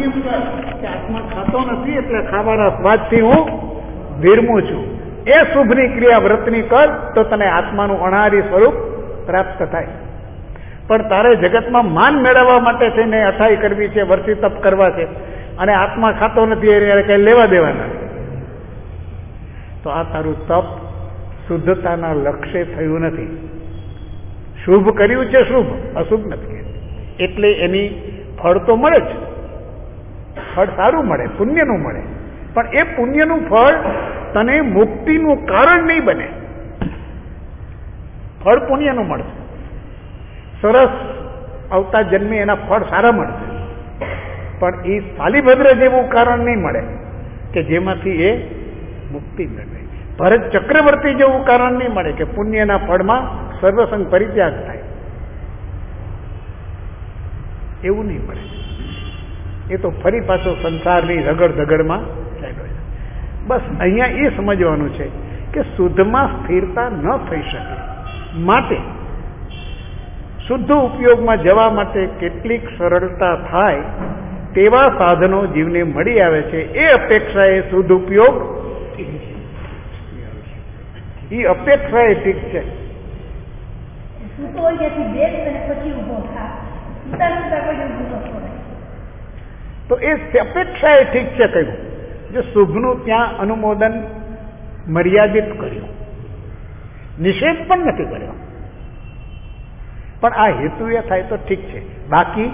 એમ કહે કે આત્મા ખાતો નથી એટલે ખાવાના સ્વાદથી હું વિરમું છું, એ શુભની ક્રિયા વ્રતની કર તો તને આત્માનું અણારી સ્વરૂપ પ્રાપ્ત થાય. પણ તારે જગતમાં માન મેળવવા માટે થઈને અથાઈ કરવી છે, વર્ષી તપ કરવા છે, અને આત્મા ખાતો નથી એને કઈ લેવા દેવાના, તો આ તારું તપ શુદ્ધતાના લક્ષ્ય થયું નથી. શુભ કર્યું છે, શુભ, અશુભ નથી. એટલે એની ફળ તો મળે જ, ફળ સારું મળે, પુણ્યનું મળે, પણ એ પુણ્યનું ફળ તને મુક્તિનું કારણ નહીં બને. ફળ પુણ્યનું મળશે, સરસ આવતા જન્મે એના ફળ સારા મળશે, પણ એ શાલિભદ્ર જેવું કારણ નહીં મળે કે જેમાંથી એ મુક્તિ મેળવે. ભરત ચક્રવર્તી જેવું કારણ નહીં મળે કે પુણ્યના ફળમાં સર્વસંગ પરિત્યાગ થાય, એવું નહીં મળે. એ તો ફરી પાછો સંસારની રગડ ધગડમાં ચાલ્યો. બસ અહીંયા એ સમજવાનું છે કે શુદ્ધમાં સ્થિરતા ન થઈ શકે, માટે શુદ્ધ ઉપયોગમાં જવા માટે કેટલીક સરળતા થાય તેવા સાધનો જીવને મળી આવે છે. એ અપેક્ષાએ શુદ્ધ ઉપયોગ, એ અપેક્ષાએ ઠીક છે. તો એ અપેક્ષાએ ઠીક છે કહ્યું. જો શુભનું ત્યાં અનુમોદન મર્યાદિત કર્યું, નિષેધ પણ નથી કર્યો, પણ આ હેતુ એ થાય તો ઠીક છે. બાકી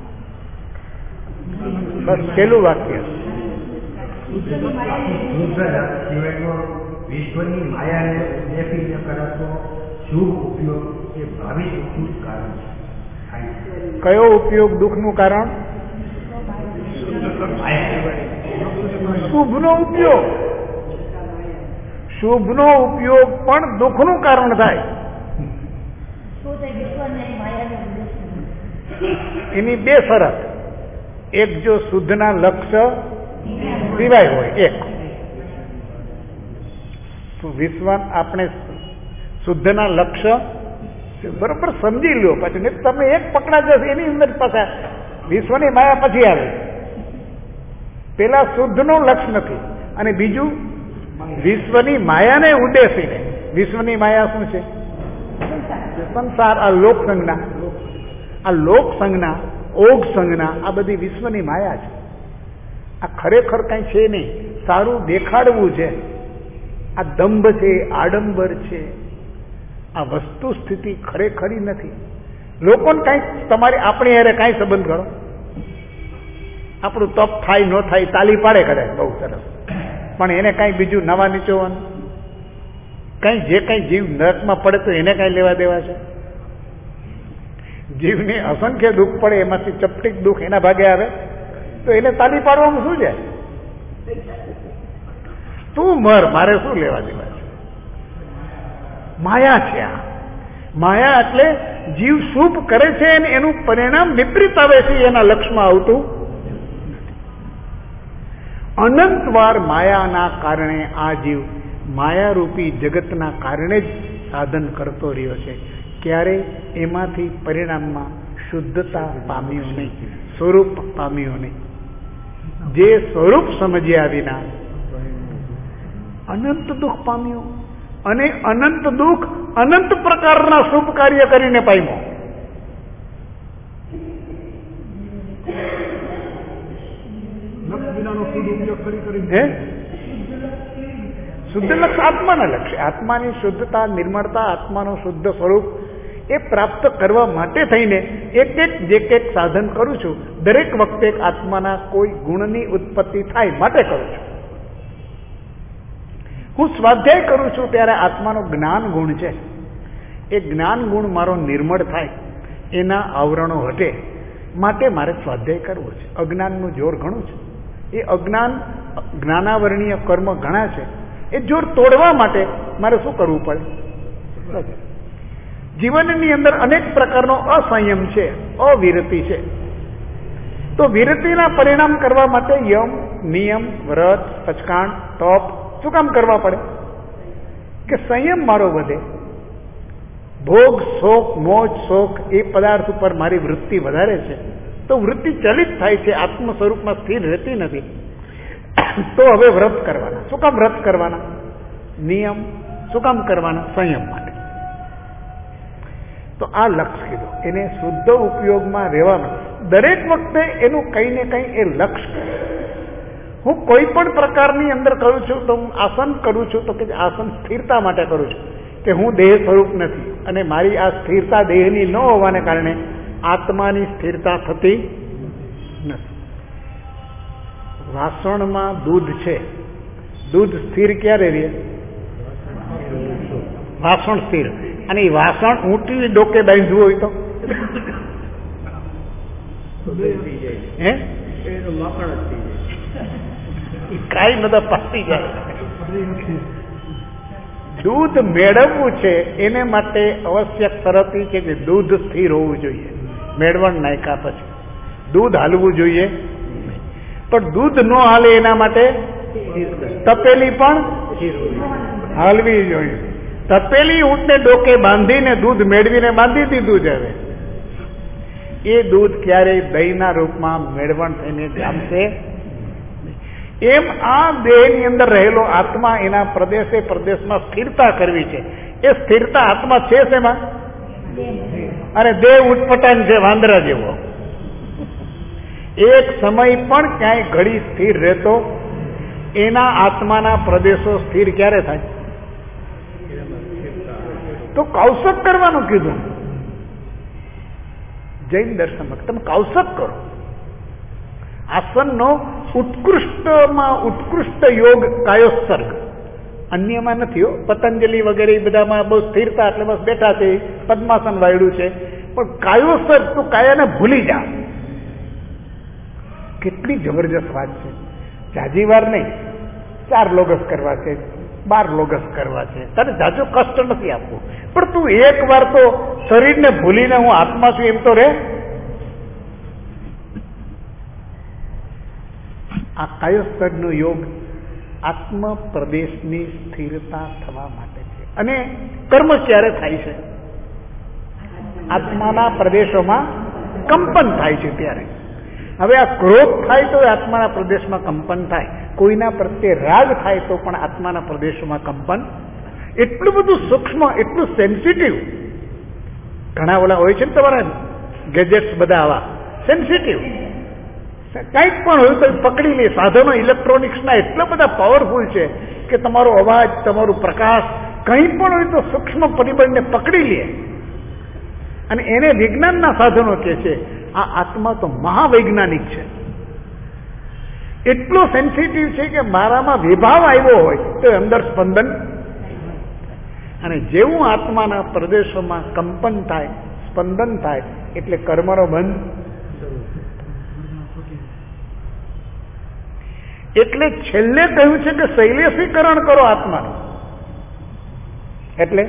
બસ પેલું વાક્ય વિશ્વની માયાને ઉદ્દેશી ન કરાતો શુભ ઉપયોગ એ ભાવિ દુઃખનું કારણ છે. કયો ઉપયોગ દુઃખનું કારણ? શુભનો ઉપયોગ. શુભનો ઉપયોગ પણ દુઃખનું કારણ થાય. એની બે શરત. એક, જો શુદ્ધના લક્ષ્ય સિવાય હોય. એક, વિશ્વ આપણે શુદ્ધના લક્ષ્ય બરોબર સમજી લો, પછી તમે એક પકડા જશે એની અંદર પાછા વિશ્વની માયા પછી આવે. પેલા શુદ્ધનું લક્ષ્ય નથી, અને બીજું વિશ્વની માયાને ઉદ્દેશીને. વિશ્વની માયા શું છે? સંસાર. આ લોક સંજ્ઞા, આ લોક સંજ્ઞા, ઓગ સંજ્ઞા, આ બધી વિશ્વની માયા છે. આ ખરેખર કઈ છે નહીં, સારું દેખાડવું છે. આ દંભ છે, આડંબર છે. આ વસ્તુ સ્થિતિ ખરેખરી નથી. લોકોને કઈ તમારી આપણી હારે કઈ સંબંધ કરો. આપણું તપ થાય ન થાય તાલી પાડે કદાચ બહુ સરસ, પણ એને કઈ બીજું નવા નીચોવાનું કઈ, જે કઈ જીવ નરકમાં પડે તો એને કઈ લેવા દેવા છે? જીવને અસંખ્ય દુઃખ પડે, એમાંથી ચપટીક દુઃખ એના ભાગે આવે તો એને તાલી પાડવામાં શું છે? તું મર, મારે શું લેવા દેવા છે? માયા છે આ. માયા એટલે જીવ શુભ કરે છે અને એનું પરિણામ વિપરીત આવે છે, એના લક્ષ્યમાં આવતું. અનંતવાર માયાના કારણે આ જીવ માયારૂપી જગતના કારણે જ સાધન કરતો રહ્યો છે. ક્યારે એમાંથી પરિણામમાં શુદ્ધતા પામ્યો નહીં, સ્વરૂપ પામ્યો નહીં. જે સ્વરૂપ સમજ્યા વિના અનંત દુઃખ પામ્યો, અને અનંત દુઃખ અનંત પ્રકારના શુભ કાર્ય કરીને પામ્યો. શુદ્ધ લક્ષ્ય આત્માના લક્ષ્ય, આત્માની શુદ્ધતા, નિર્મળતા, આત્માનું શુદ્ધ સ્વરૂપ એ પ્રાપ્ત કરવા માટે થઈને એક જે એક સાધન કરું છું. દરેક વખતે આત્માના કોઈ ગુણની ઉત્પત્તિ થાય માટે કરું છું. હું સ્વાધ્યાય કરું છું ત્યારે આત્માનો જ્ઞાન ગુણ છે. એ જ્ઞાન ગુણ મારો નિર્મળ થાય, એના આવરણો હટે માટે મારે સ્વાધ્યાય કરવો છે. અજ્ઞાનનું જોર ઘણું છે. એ અજ્ઞાન, જ્ઞાનાવરણીય કર્મ ઘણા છે. એ જોર તોડવા માટે મારે શું કરવું પડે? જીવનની અંદર અનેક પ્રકારનો અસંયમ છે, અવિરતિ છે. તો વિરતિના પરિણામ કરવા માટે યમ, નિયમ, વ્રત, પચકાણ, તપ શું કામ કરવા પડે? કે સંયમ મારો વધે. ભોગ, શોખ, મોજ, શોખ એ પદાર્થ ઉપર મારી વૃત્તિ વધારે છે, તો વૃત્તિ ચલિત થાય છે, આત્મ સ્વરૂપમાં સ્થિર રહેતી નથી. તો હવે વ્રત કરવાના. શું કામ વ્રત કરવાના? નિયમ. શું કામ કરવાના? સંયમ માટે. તો આ લક્ષ્ય કીધું. એને શુદ્ધ ઉપયોગમાં રહેવાનું. દરેક વખતે એનું કંઈ ને કંઈ એ લક્ષ્ય. હું કોઈ પણ પ્રકારની અંદર કરું છું તો હું આસન કરું છું તો કે આસન સ્થિરતા માટે કરું છું, કે હું દેહ સ્વરૂપ નથી અને મારી આ સ્થિરતા દેહની ન હોવાને કારણે આત્માની સ્થિરતા થતી નથી. વાસણમાં દૂધ છે, દૂધ સ્થિર ક્યારે રહે? વાસણ સ્થિર. અને એ વાસણ ઊંટી ડોકે બાંધવું હોય તો કાંઈ બધા પાટી જાય. દૂધ મેળવવું છે એને માટે આવશ્યક શરત એ છે કે દૂધ સ્થિર હોવું જોઈએ. મેળવણ નાખ્યા પછી દૂધ હાલવું જોઈએ, પણ દૂધ ન હાલે એના માટે તપેલી પણ હાલવી જોઈએ. તપેલી ઊંટને ડોકે બાંધીને દૂધ મેળવીને બાંધી દીધું છે. હવે એ દૂધ ક્યારેય દહીંના રૂપમાં મેળવણ થઈને જામશે. એમ આ દેહની અંદર રહેલો આત્મા એના પ્રદેશે પ્રદેશમાં સ્થિરતા કરવી છે. એ સ્થિરતા આત્મા છે શેમાં? અને દેહ ઉટપટાંગ છે વાંદરા જેવો. એક સમય પણ ક્યાંય ઘડી સ્થિર રહેતો એના આત્માના પ્રદેશો સ્થિર ક્યારે થાય? તો કૌશક કરવાનું કીધું. જૈન દર્શનમાં તમે કૌશક કરો. આસનનો ઉત્કૃષ્ટમાં ઉત્કૃષ્ટ યોગ કાયોત્સર્ગ. અન્યમાં નથી હો. પતંજલિ વગેરે બધામાં બહુ સ્થિરતા એટલે બસ બેઠા છે, પદ્માસન વાળ્યું છે. પણ કાયોત્સર્ગ તો કાયાને ભૂલી જા. કેટલી જબરજસ્ત વાત છે. જાજી વાર નહીં, 4 લોગસ કરવા છે, 12 લોગસ કરવા છે. તારે જાજો કષ્ટ નથી આપવું, પણ તું એક વાર તો શરીરને ભૂલીને હું આત્મા છું એમ તો રે. આ કાયોત્સર્ગનો યોગ આત્મ પ્રદેશની સ્થિરતા થવા માટે છે. અને કર્મ ક્યારે થાય છે? આત્માના પ્રદેશોમાં કંપન થાય છે ત્યારે. હવે આ ક્રોધ થાય તો આત્માના પ્રદેશમાં કંપન થાય. કોઈના પ્રત્યે રાગ થાય તો પણ આત્માના પ્રદેશોમાં કંપન. એટલું બધું સૂક્ષ્મ, એટલું સેન્સિટિવ. ઘણા ઓલા હોય છે ને તમારા ગેજેટ્સ બધા આવા સેન્સિટિવ. કંઈક પણ હોય તો પકડી લે. સાધનો ઇલેક્ટ્રોનિક્સના એટલા બધા પાવરફુલ છે કે તમારો અવાજ, તમારું પ્રકાશ, કંઈ પણ હોય તો સૂક્ષ્મ પરિબળને પકડી લે. અને એને વિજ્ઞાનના સાધનો કહે છે. આ આત્મા તો મહાવૈજ્ઞાનિક છે. એટલો સેન્સિટિવ છે કે મારામાં વિભાવ આવ્યો હોય તો અંદર સ્પંદન. અને જેવું આત્માના પ્રદેશોમાં કંપન થાય, સ્પંદન થાય એટલે કર્મનો બંધ. એટલે છેલ્લે કહ્યું છે કે શૈલેષીકરણ કરો આત્માનું. એટલે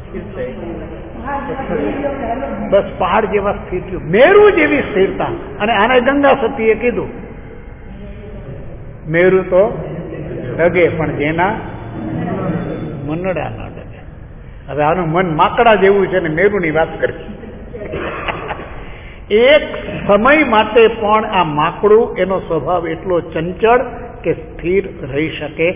બસ પહાડ જેવા સ્થિર થયું, મેરુ જેવી સ્થિરતા. અને આને ગંગા સતીએ કીધું મેરુ તો ડગે પણ જેના મનડા ના ડગે. હવે આનું મન માકડા જેવું છે ને મેરુની વાત કરી. એક સમય માટે પણ આ માકડું, એનો સ્વભાવ એટલો ચંચળ કે સ્થિર રહી શકે.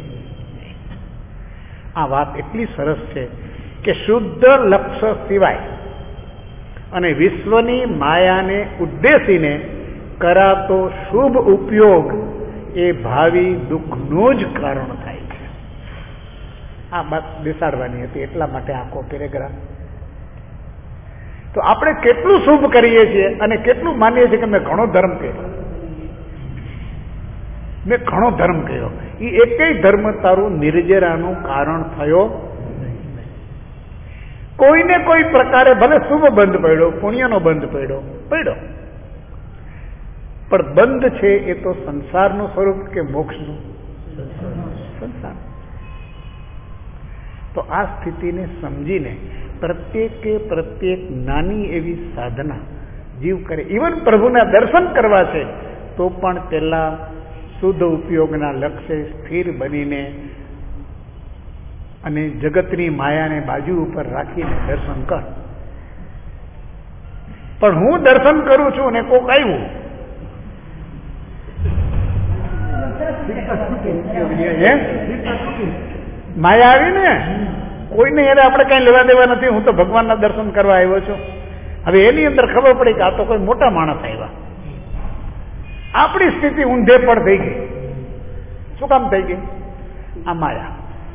આ વાત એટલી સરસ છે કે શુદ્ધ લક્ષ્ય સિવાય અને વિશ્વની માયાને ઉદ્દેશીને કરાતો શુભ ઉપયોગ એ ભાવિ દુઃખનું જ કારણ થાય છે. આ વાત બેસાડવાની હતી, એટલા માટે આખો પેરેગ્રાફ. તો આપણે કેટલું શુભ કરીએ છીએ અને કેટલું માનીએ છીએ કે મેં ઘણો ધર્મ કર્યો, મેં ઘણો ધર્મ કર્યો. એ એકેય ધર્મ તારું નિર્જરાનું કારણ થયો. કોઈને કોઈ પ્રકારે ભલે શુભ બંધ પડ્યો, પુણ્યનો બંધ પડ્યો, પણ બંધ છે એ તો સંસારનું સ્વરૂપ કે મોક્ષનું? સંસાર. તો આ સ્થિતિને સમજીને પ્રત્યેક નાની એવી સાધના જીવ કરે. ઇવન પ્રભુના દર્શન કરવા છે તો પણ પેલા શુદ્ધ ઉપયોગના લક્ષ્ય સ્થિર બનીને અને જગતની માયાને બાજુ ઉપર રાખીને દર્શન કર. પણ હું દર્શન કરું છું ને કોક આવ્યું માયા આવી ને, કોઈને યાર આપણે કઈ લેવા દેવા નથી. હું તો ભગવાનના દર્શન કરવા આવ્યો છું. હવે એની અંદર ખબર પડી કે આ તો કોઈ મોટા માણસ આવ્યા. આપણી સ્થિતિ ઊંધે પણ થઈ ગઈ. શું કામ થઈ ગઈ? આ માયા.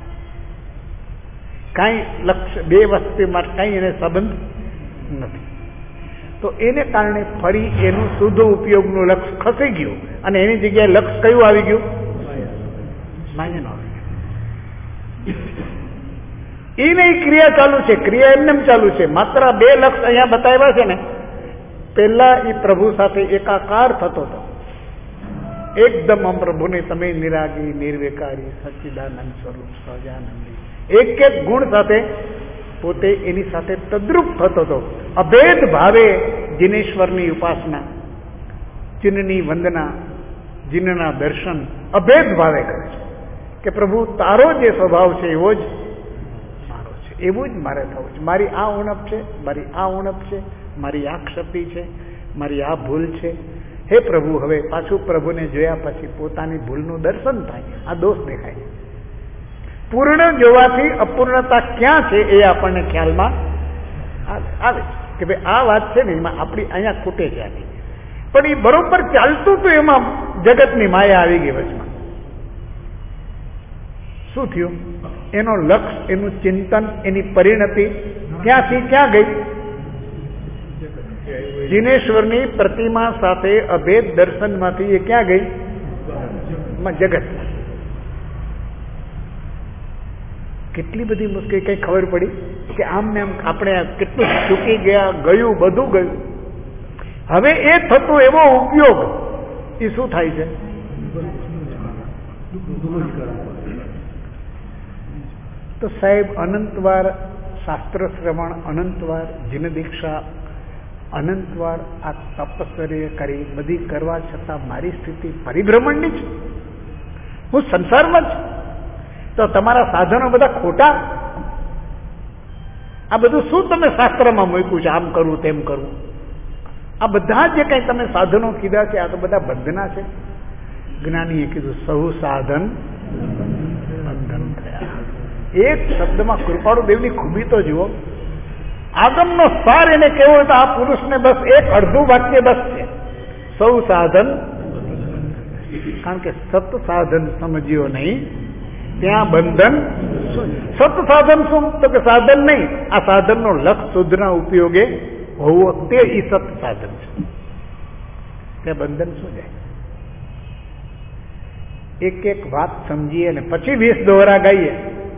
કઈ લક્ષ્ય બે વસ્તુમાં કઈ એને સંબંધ નથી. તો એને કારણે ફરી એનું શુદ્ધ ઉપયોગનું લક્ષ્ય ખસી ગયું અને એની જગ્યાએ લક્ષ્ય કયું આવી ગયું? માયાનું આવી ગયું. એ નહીં, ક્રિયા ચાલુ છે. ક્રિયા એમને ચાલુ છે. માત્ર બે લક્ષ્ય અહીંયા બતાવ્યા છે ને. પહેલા એ પ્રભુ સાથે એકાકાર થતો હતો. એકદમ અમ પ્રભુને તમે નિરાગી, નિર્વિકારી, સચ્ચિદાનંદ સ્વરૂપ, સહજાનંદી, એક એક ગુણ સાથે પોતે એની સાથે તદ્રુપ થતો હતો. અભેદ ભાવે જીનેશ્વરની ઉપાસના, ચિહ્નની વંદના, જીનના દર્શન અભેદ ભાવે કરે છે કે પ્રભુ તારો જે સ્વભાવ છે એવો જ મારો છે, એવું જ મારે થવું છે. મારી આ ઉણપ છે, મારી આ ઉણપ છે, મારી આ ક્ષતિ છે, મારી આ ભૂલ છે. હે પ્રભુ, હવે પાછું પ્રભુને જોયા પછી પોતાની ભૂલનું દર્શન થાય, આ દોષ દેખાય. પૂર્ણ જોવાથી અપૂર્ણતા ક્યાં છે એ આપણને ખ્યાલમાં આવે કે ભાઈ આ વાત છે ને એમાં આપણી અહીંયા ખૂટે છે આની. પણ એ બરોબર ચાલતું હતું એમાં જગતની માયા આવી ગઈ વચમાં. શું થયું? એનો લક્ષ્ય, એનું ચિંતન, એની પરિણતિ ક્યાંથી ક્યાં ગઈ? જીનેશ્વરની પ્રતિમા સાથે અભેદ દર્શનમાંથી એ ક્યાં ગઈ? જગતમાં. કેટલી બધી મુશ્કેલી, કઈ ખબર પડી કે આમ ને આમ આપણે કેટલું ચૂકી ગયા, ગયું, બધું ગયું. હવે એ થતો એવો ઉપયોગ એ શું થાય છે? તો સાહેબ અનંતવાર શાસ્ત્ર શ્રવણ, અનંતવાર જીન દીક્ષા, અનંતવાર આ તપશ્ચર્ય કરી બધી કરવા છતાં મારી સ્થિતિ પરિભ્રમણની છે. હું સંસારમાં જ. તો તમારા સાધનો બધા ખોટા. આ બધું શું તમે શાસ્ત્રમાં મૂક્યું છે? આમ કરવું, તેમ કરવું. આ બધા જે કઈ તમે સાધનો કીધા છે આ તો બધા બંધના છે. જ્ઞાનીએ કીધું સહુ સાધન બંધન થયા. એક શબ્દમાં કૃપાળુ દેવની ખૂબી તો જુઓ. આગમનો સાર એને કેવો હોય તો આ પુરુષને બસ એક અડધું વાક્ય બસ છે, સૌ સાધન. કારણ કે સત સાધન સમજ્યો નહીં ત્યાં બંધન. સત સાધન શું? તો કે સાધન નહીં, આ સાધનનો લક્ષ શુદ્ધના ઉપયોગે હોવો તે ઈ સત સાધન છે. ત્યાં બંધન શું જાય? એક એક વાત સમજીએ ને પછી 20 દોહરા ગાઈએ.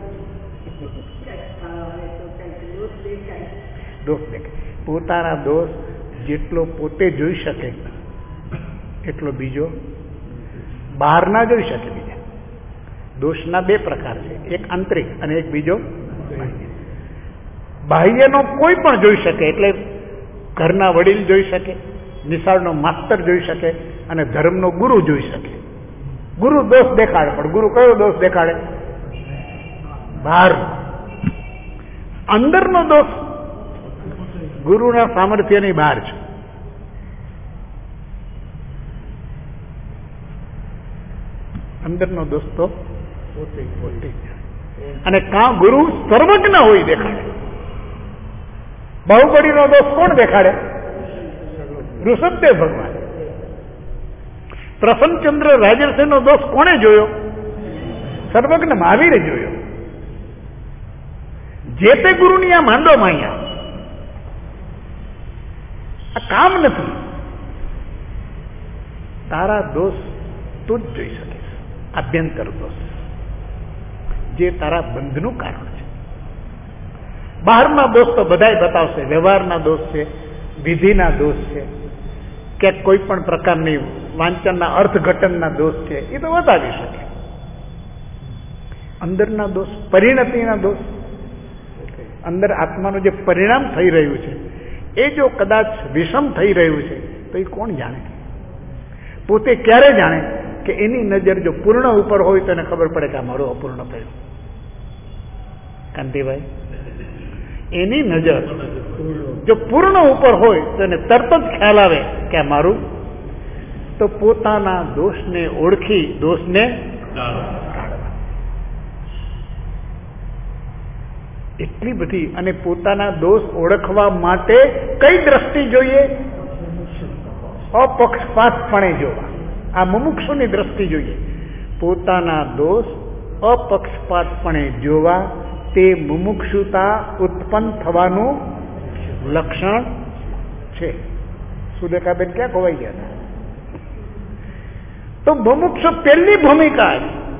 દોષ દેખાય. પોતાના દોષ જેટલો પોતે જોઈ શકે એટલો બીજો બહાર ના જોઈ શકે. બીજા દોષના બે પ્રકાર છે, એક આંતરિક અને એક બીજો બાહ્ય. બાહ્યનો કોઈ પણ જોઈ શકે, એટલે ઘરના વડીલ જોઈ શકે, નિશાળનો માસ્તર જોઈ શકે અને ધર્મનો ગુરુ જોઈ શકે. ગુરુ દોષ દેખાડે, પણ ગુરુ કયો દોષ દેખાડે? બહાર. અંદરનો દોષ ગુરુના સામર્થ્યની બહાર છે. અંદરનો દોષ તો પોતે અને કાં ગુરુ સર્વજ્ઞ હોય દેખાડે. બાહુબલીનો દોષ કોણ દેખાડે? ઋષભદેવ ભગવાન. પ્રસન્નચંદ્ર રાજર્ષિનો દોષ કોણે જોયો? સર્વજ્ઞ મહાવીરે જોયો. જે તે ગુરુની આ માંડો માયા. આ કામ નથી. તારા દોષ તું જ જોઈ શકીશ. આભ્યંતર દોષ જે તારા બંધનું કારણ છે. બહારના દોષ તો બધાય બતાવશે. વ્યવહારના દોષ છે, વિધિના દોષ છે, ક્યાંક કોઈ પણ પ્રકારની વાંચનના અર્થઘટનના દોષ છે, એ તો બતાવી શકે. અંદરના દોષ, પરિણતિના દોષ, અંદર આત્માનું જે પરિણામ થઈ રહ્યું છે એ જો કદાચ વિષમ થઈ રહ્યું છે તો એ કોણ જાણે? પોતે ક્યારે જાણે કે એની નજર જો પૂર્ણ ઉપર હોય તો એને ખબર પડે કે આ મારું અપૂર્ણ થયું. કાંતિભાઈ, એની નજર જો પૂર્ણ ઉપર હોય તો એને તરત જ ખ્યાલ આવે કે આ મારું, તો પોતાના દોષને ઓળખી દોષને ટાળવા. એટલી બધી. અને પોતાના દોષ ઓળખવા માટે કઈ દ્રષ્ટિ જોઈએ? અપક્ષપાતપણે જોવા. આ મુમુક્ષુની દ્રષ્ટિ જોઈએ. પોતાના દોષ અપક્ષપાતપણે જોવા, તે મુમુક્ષુતા ઉત્પન્ન થવાનું લક્ષણ છે. સુલેખાબેન ક્યાં ખોવાઈ ગયા હતા? તો મુમુક્ષુ પહેલી ભૂમિકા,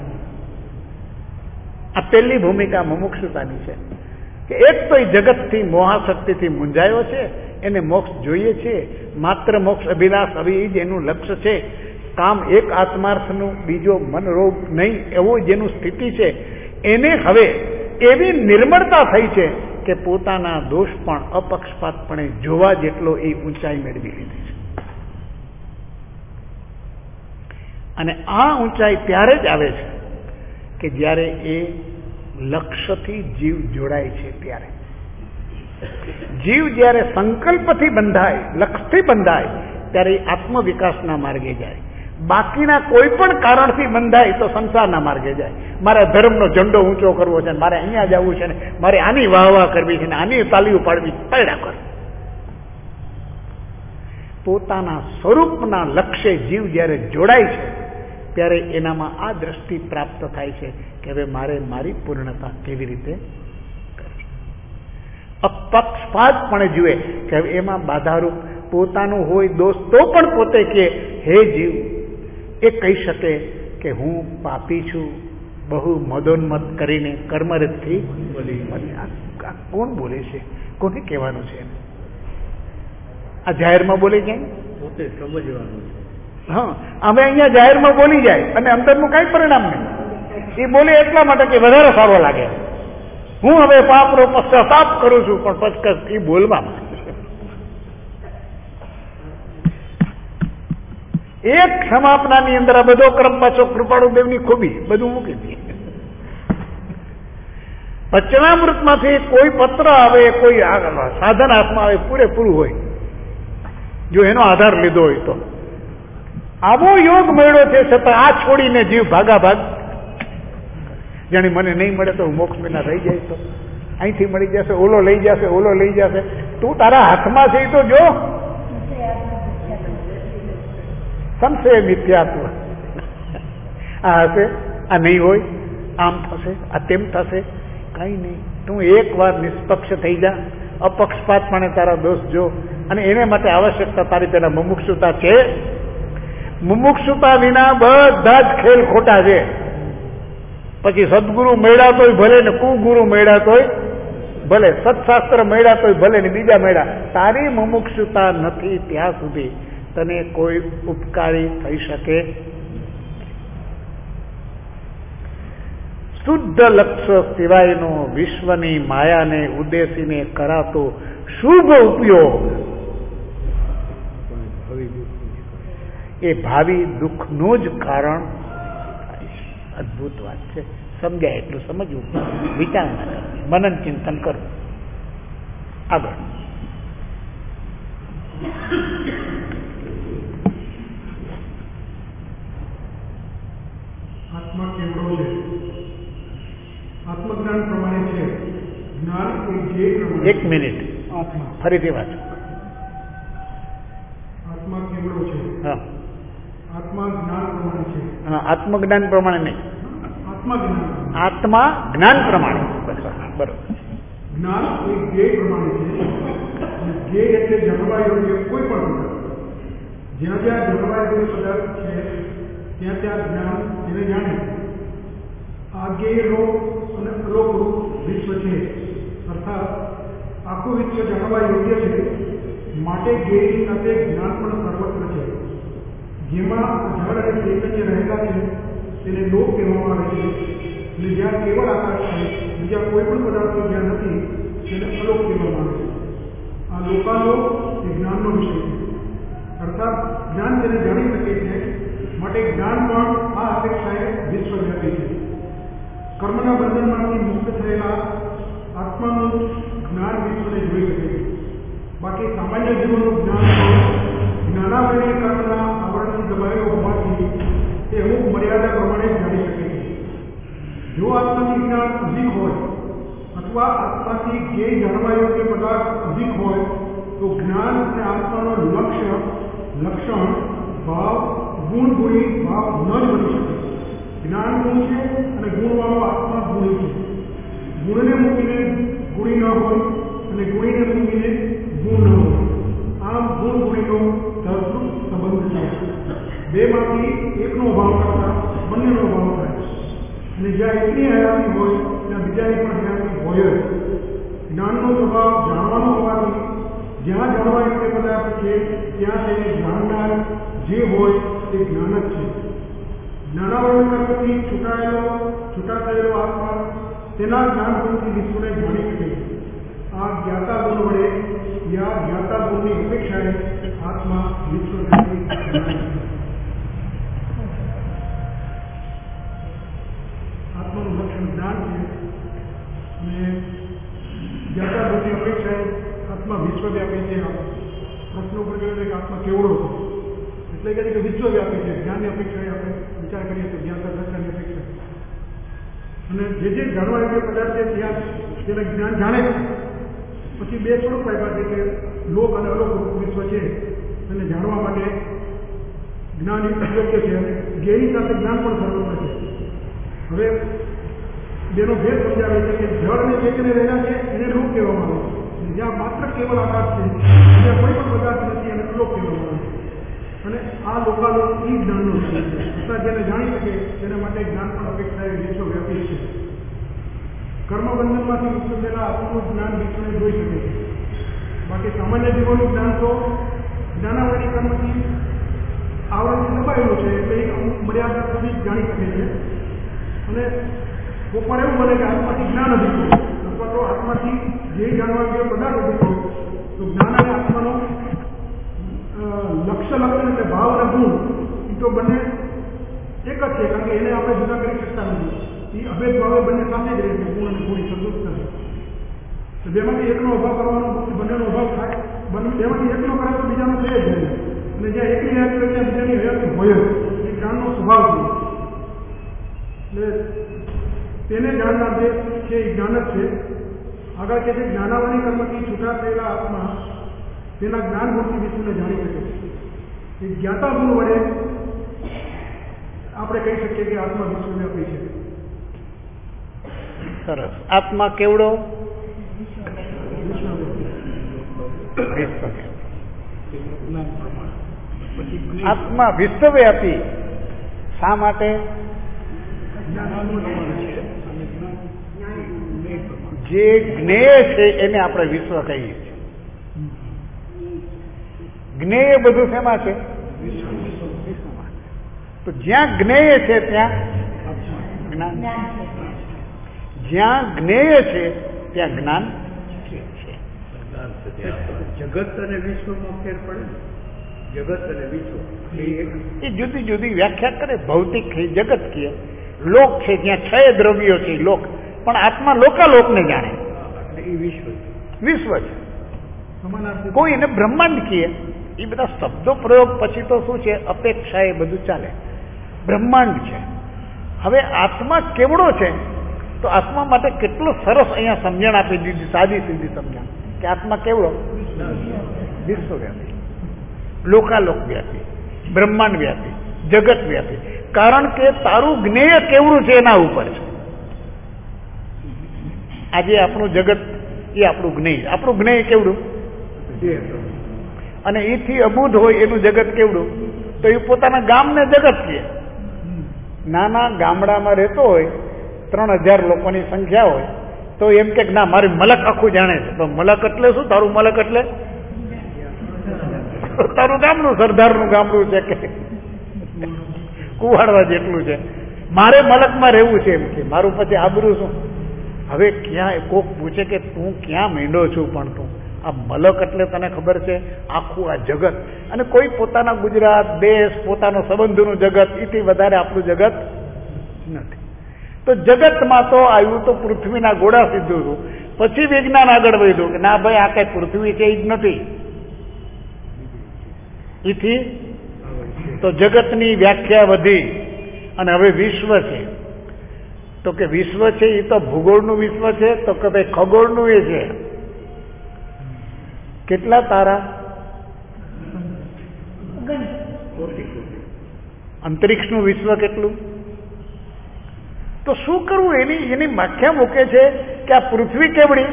આ પહેલી ભૂમિકા મુમુક્ષુતાની છે કે એક તો એ જગતથી મોહાશક્તિથી મૂંઝાયો છે, એને મોક્ષ જોઈએ છે, માત્ર મોક્ષ અભિલાષ આવી જ એનું લક્ષ્ય છે. કામ એક આત્માર્થનું, બીજો મનરોગ નહીં, એવો જેનું સ્થિતિ છે, એને હવે એવી નિર્મળતા થઈ છે કે પોતાના દોષ પણ અપક્ષપાતપણે જોવા જેટલો એ ઊંચાઈ મેળવી લીધી છે. અને આ ઊંચાઈ ત્યારે જ આવે છે કે જ્યારે એ લક્ષ્યથી જીવ જોડાય છે. ત્યારે જીવ જ્યારે સંકલ્પથી બંધાય, લક્ષ્યથી બંધાય, ત્યારે એ આત્મવિકાસના માર્ગે જાય. બાકીના કોઈ પણ કારણથી બંધાય તો સંસારના માર્ગે જાય. મારે ધર્મનો ઝંડો ઊંચો કરવો છે, મારે અહીંયા જવું છે, ને મારે આની વાહ કરવી છે, ને આની તાલીઓ પાડવી, પાડ્યા કર. પોતાના સ્વરૂપના લક્ષ્ય જીવ જ્યારે જોડાય છે ત્યારે એનામાં આ દ્રષ્ટિ પ્રાપ્ત થાય છે કે હવે મારે મારી પૂર્ણતા કેવી રીતે કરવી. અપક્ષપાતપણે જુએ કે હવે એમાં બાધારૂપ પોતાનું હોય દોષ તો પણ પોતે કે હે જીવ, એ કહી શકે કે હું પાપી છું, બહુ મદોન્મત કરીને કર્મરથથી. કોણ બોલે છે? કોને કહેવાનું છે? આ જાહેરમાં બોલી જાય, પોતે સમજવાનું. હા, અમે અહીંયા જાહેરમાં બોલી જાય અને અંદરનું કઈ પરિણામ નહીં. એ બોલે એટલા માટે કે વધારે સારો લાગે. હું હવે પાપનો પશ્ચાતાપ કરું છું, પણ પછી એ બોલવામાં એક ક્ષમાપનાની અંદર આ બધો ક્રમ પાછો કૃપાળુ દેવની ખૂબી બધું મૂકી દે. વચનામૃતમાંથી કોઈ પત્ર આવે, કોઈ સાધન હાથમાં આવે, પૂરેપૂરું હોય, જો એનો આધાર લીધો હોય તો આવો યોગ મળ્યો છે, છતાં આ છોડીને જીવ ભાગા ભાગ. જાણે મને નહીં મળે તો મોક્ષ વિના રહી જાય, તો અહીંથી મળી જશે, ઓલો લઈ જશે, ઓલો લઈ જશે. તું તારા હાથમાં છે એ તો જો. સંશય મિથ્યાત્વ. આ હશે, આ નહીં હોય, આમ થશે, આ તેમ થશે, કઈ નહીં. તું એકવાર નિષ્પક્ષ થઈ જા, અપક્ષપાતપણે તારા દોષ જો. અને એને માટે આવશ્યકતા તારી પેલા મુમુક્ષુતા છે. મુમુક્ષુતા વિના બધા જ ખેલ ખોટા છે. પછી સદગુરુ મેળા તોય ભલે ને કુગુરુ મેળા તોય ભલે, સત્શાસ્ત્ર મેળા તોય ભલે ને બીજા મેળા, તારી મુમુક્ષુતા નથી ત્યાં સુધી તને કોઈ ઉપકારી થઈ શકે. શુદ્ધ લક્ષ્ય સિવાયનો વિશ્વની માયાને ઉદ્દેશીને કરાતો શુભ ઉપયોગ એ ભાવિ દુઃખનું જ કારણ. અદભુત વાત છે. સમજાય એટલું સમજવું, વિચારણા કરવી, મનન ચિંતન કરવું. આગળ આત્મા કેવડો છે? આત્મજ્ઞાન પ્રમાણે છે. જ્ઞાન કોઈ જે પ્રમાણે. એક મિનિટ, ફરીથી વાંચો. આત્મા કેવડો છે? હા, આત્મા જ્ઞાન પ્રમાણે છે. હા, આત્મજ્ઞાન પ્રમાણે નહીં, આત્મા જ્ઞાન પ્રમાણે. બરોબર. જ્ઞાન કોઈ ધ્યેય પ્રમાણે છે. ધ્યેય એટલે જમવા યોગ્ય કોઈ પણ પદાર્થ. જ્યાં જ્યાં જમવા યોગ્ય પદાર્થ છે ત્યાં ત્યાં જ્ઞાન એને જાણે. આ જ્ઞેયરૂપ અને અલોકરૂપ વિશ્વ છે, અર્થાત આખું વિશ્વ જાણવા યોગ્ય છે, માટે જ્ઞેયની સાથે જ્ઞાન પણ સર્વત્ર છે. જેમાં જળ અને ચૈતન્ય રહેલા છે તેને લોક કહેવામાં આવે છે, અને જ્યાં કેવળ આકાશ છે, બીજા કોઈ પણ પદાર્થો જ્યાં નથી તેને અલોક કહેવામાં આવે છે. આ લોકાલોક એ જ્ઞાનનો વિષય છે, અર્થાત જ્ઞાન તેને જાણી શકે છે, માટે જ્ઞાન પણ આ અપેક્ષાએ વિશ્વવ્યાપી છે. કર્મના બંધનમાંથી મુક્ત થયેલા આત્માનું જ્ઞાન વિશ્વને જોઈ શકે છે. બાકી સામાન્ય જીવનનું જ્ઞાન જ્ઞાનાવરણીય કર્મના આવરણથી દબાયેલો હોવાથી તે અમુક મર્યાદા પ્રમાણે જાણી શકે છે. જો આત્માથી જ્ઞાન અધિક હોય અથવા આત્માથી જે જાણવા યોગ્ય પદાર્થ અધિક હોય તો જ્ઞાન અને આત્માનો લક્ષણ ભાવ ગુણી ભાવ ન જ બની શકે. જ્ઞાન ગુણ છે અને ગુણવાળો આત્મા ગુણી છે. ગુણને મૂકીને ગુણી ન હોય અને ગુણીને મૂકીને ગુણ ન હોય. આમ ગુણ ગુણીનો ધર્મ સંબંધ છે. બેમાંથી એકનો અભાવ કરતા બંનેનો અભાવ થાય અને જ્યાં એકની હયાતી હોય ત્યાં બીજાની પણ હયાતી હોય જ. જ્ઞાનનો સ્વભાવ જાણવાનો હોવાથી જ્યાં જાણવા યોગ્ય પદાર્થ છે ત્યાં તેને જાણનાર જે હોય તે જ્ઞાન જ છે. જ્ઞાનાવરણ કર્મથી છૂટા થયેલો આત્મા તેના જ્ઞાન ગુણથી વિશ્વને જાણી શકે છે. આ જ્ઞાતા ગુણ વડે યા જ્ઞાતા ગુણની અપેક્ષાએ આત્મા વિશ્વવ્યાપી આત્માનું લક્ષણ જ્ઞાન છે અને જ્ઞાતા ગુણની અપેક્ષાએ આત્મા વિશ્વવ્યાપી છે. પ્રશ્નો ઉપર કહ્યું છે કે આત્મા કેવડો છે એટલે કે વિશ્વવ્યાપી છે. જ્ઞાનની અપેક્ષાએ આપણે વિચાર કરીએ તો જ્ઞાતા દર્શનની અપેક્ષા અને જે જાણવા યોગ્ય પદાર્થ છે ત્યાં તેને જ્ઞાન જાણે છે. પછી બે સ્વરૂપ આપ્યા છે કે લોક અને અલોક વિશ્વ છે તેને જાણવા માટે જ્ઞાન યોગ્ય છે અને જ્ઞેયની સાથે જ્ઞાન પણ સર્વત્ર છે. હવે બેનો ભેદ સમજાવે છે કે જળ અને ચેતને રહેલા છે એને લોક કહેવામાં આવે છે. જ્યાં માત્ર કેવળ આકાશ છે ત્યાં કોઈ પણ પદાર્થ નથી એને લોક કહેવામાં આવે છે. અને આ લોકાલોક એ જ્ઞાનનો છે. છતાં જેને જાણી શકે તેના માટે જ્ઞાન પણ અપેક્ષાએ વિશ્વવ્યાપી છે. કર્મબંધનમાંથી મુક્ત થયેલા આત્માનું જ્ઞાન વિશ્વને જોઈ શકે છે. બાકી સામાન્ય જીવનનું જ્ઞાન તો જ્ઞાનાવરણી કર્મથી આવરણથી દબાયેલું છે એટલે એ અમુક મર્યાદા સુધી જાણી શકે છે. અને કોપર એવું બને કે આત્માથી જ્ઞાન અધિક હોય અથવા તો આત્માથી જે જાણવા યોગ્ય પદાર્થ અધિક હોય તો જ્ઞાન અને આત્માનો લક્ષણ એટલે ભાવ અને ગુણ એ તો બંને એક જ છે. કારણ કે એને આપણે જુદા કરી શકતા નથી. એ અભેદ ભાવે બંને સાથે જ રહે છે. ગુણ અને ગુણી સંતુષ્ટ નથી. તો બેમાંથી એકનો અભાવ કરવાનો બંનેનો અભાવ થાય. બેમાંથી એકનો કરે તો બીજાનો થઈ જ જાય અને જ્યાં એકની હયાતી હોય ત્યાં બીજાની હયાતી હોય જ. એ જ્ઞાનનો સ્વભાવ છે. એટલે તેને જાણનાર જે છે એ જ્ઞાન જ છે. આગળ કે જ્ઞાનાવરણી કર્મથી છૂટા થયેલા આત્મા તેના જ્ઞાન ગુણથી વિશ્વને જાણી શકે છે. એ જ્ઞાતા ગુણ વડે આપણે કહી શકીએ કે આત્મા વિશ્વવ્યાપી છે. સરસ. આત્મા કેવડો? આત્મા વિશ્વવ્યાપી શા માટે? જે જ્ઞેય છે એને આપણે વિશ્વ કહીએ છીએ. જ્ઞેય બધું શેમાં છે? તો જ્યાં જ્ઞેય છે ત્યાં જ્ઞાન. જ્યાં જ્ઞેય છે ત્યાં જ્ઞાન છે. જગત અને વિશ્વમાં ફેર પડે. જગત અને વિશ્વ એ જુદી જુદી વ્યાખ્યા કરે. ભૌતિક જગત કીએ, લોક છે જ્યાં 6 દ્રવ્યો છે લોક, પણ આત્મા લોકાલોકને જાણે એ વિશ્વ વિશ્વ છે. કોઈ એને બ્રહ્માંડ કીએ. એ બધા શબ્દો પ્રયોગ પછી તો શું છે, અપેક્ષા એ બધું ચાલે. બ્રહ્માંડ છે. હવે આત્મા કેવડો છે તો આત્મા માટે કેટલું સરસ અહીંયા સમજણ આપી દીધી, સાદી સીધી સમજણ કે આત્મા કેવડો? વિશ્વવ્યાપી, લોકાલોક વ્યાપી, બ્રહ્માંડ વ્યાપી, જગત વ્યાપી. કારણ કે તારું જ્ઞેય કેવડું છે એના ઉપર છે. આજે આપણું જગત એ આપણું જ્ઞેય. આપણું જ્ઞેય કેવડું? અને એથી અબૂધ હોય એનું જગત કેવડું? તો એ પોતાના ગામને જગત કહે. નાના ગામડામાં રહેતો હોય, 3000 લોકોની સંખ્યા હોય, તો એમ કે ના મારી મલક આખું જાણે છે. તો મલક એટલે શું? તારું મલક એટલે તારું ગામનું, સરદારનું ગામડું છે કે કુવાડવા જેટલું છે. મારે મલકમાં રહેવું છે એમ કે મારું પછી આબરૂ શું? હવે ક્યાં કોક પૂછે કે તું ક્યાં માંડ્યો છું, પણ તું આ મલક એટલે તને ખબર છે આખું આ જગત. અને કોઈ પોતાના ગુજરાત દેશ, પોતાનો સંબંધનું જગત, એથી વધારે આપણું જગત નથી. તો જગતમાં તો આવ્યું તો પૃથ્વીના ગોળા સીધું હતું, પછી વિજ્ઞાન આગળ વધ્યું કે ના ભાઈ આ કઈ પૃથ્વી છે એ જ નથી. એથી તો જગતની વ્યાખ્યા વધી અને હવે વિશ્વ છે. તો કે વિશ્વ છે એ તો ભૂગોળનું વિશ્વ છે, તો કે ભાઈ ખગોળનું એ છે. કેટલા તારા? અંતરિક્ષનું વિશ્વ કેટલું? તો શું કરવું? એની વ્યાખ્યા મૂકે છે કે આ પૃથ્વી કેવડી,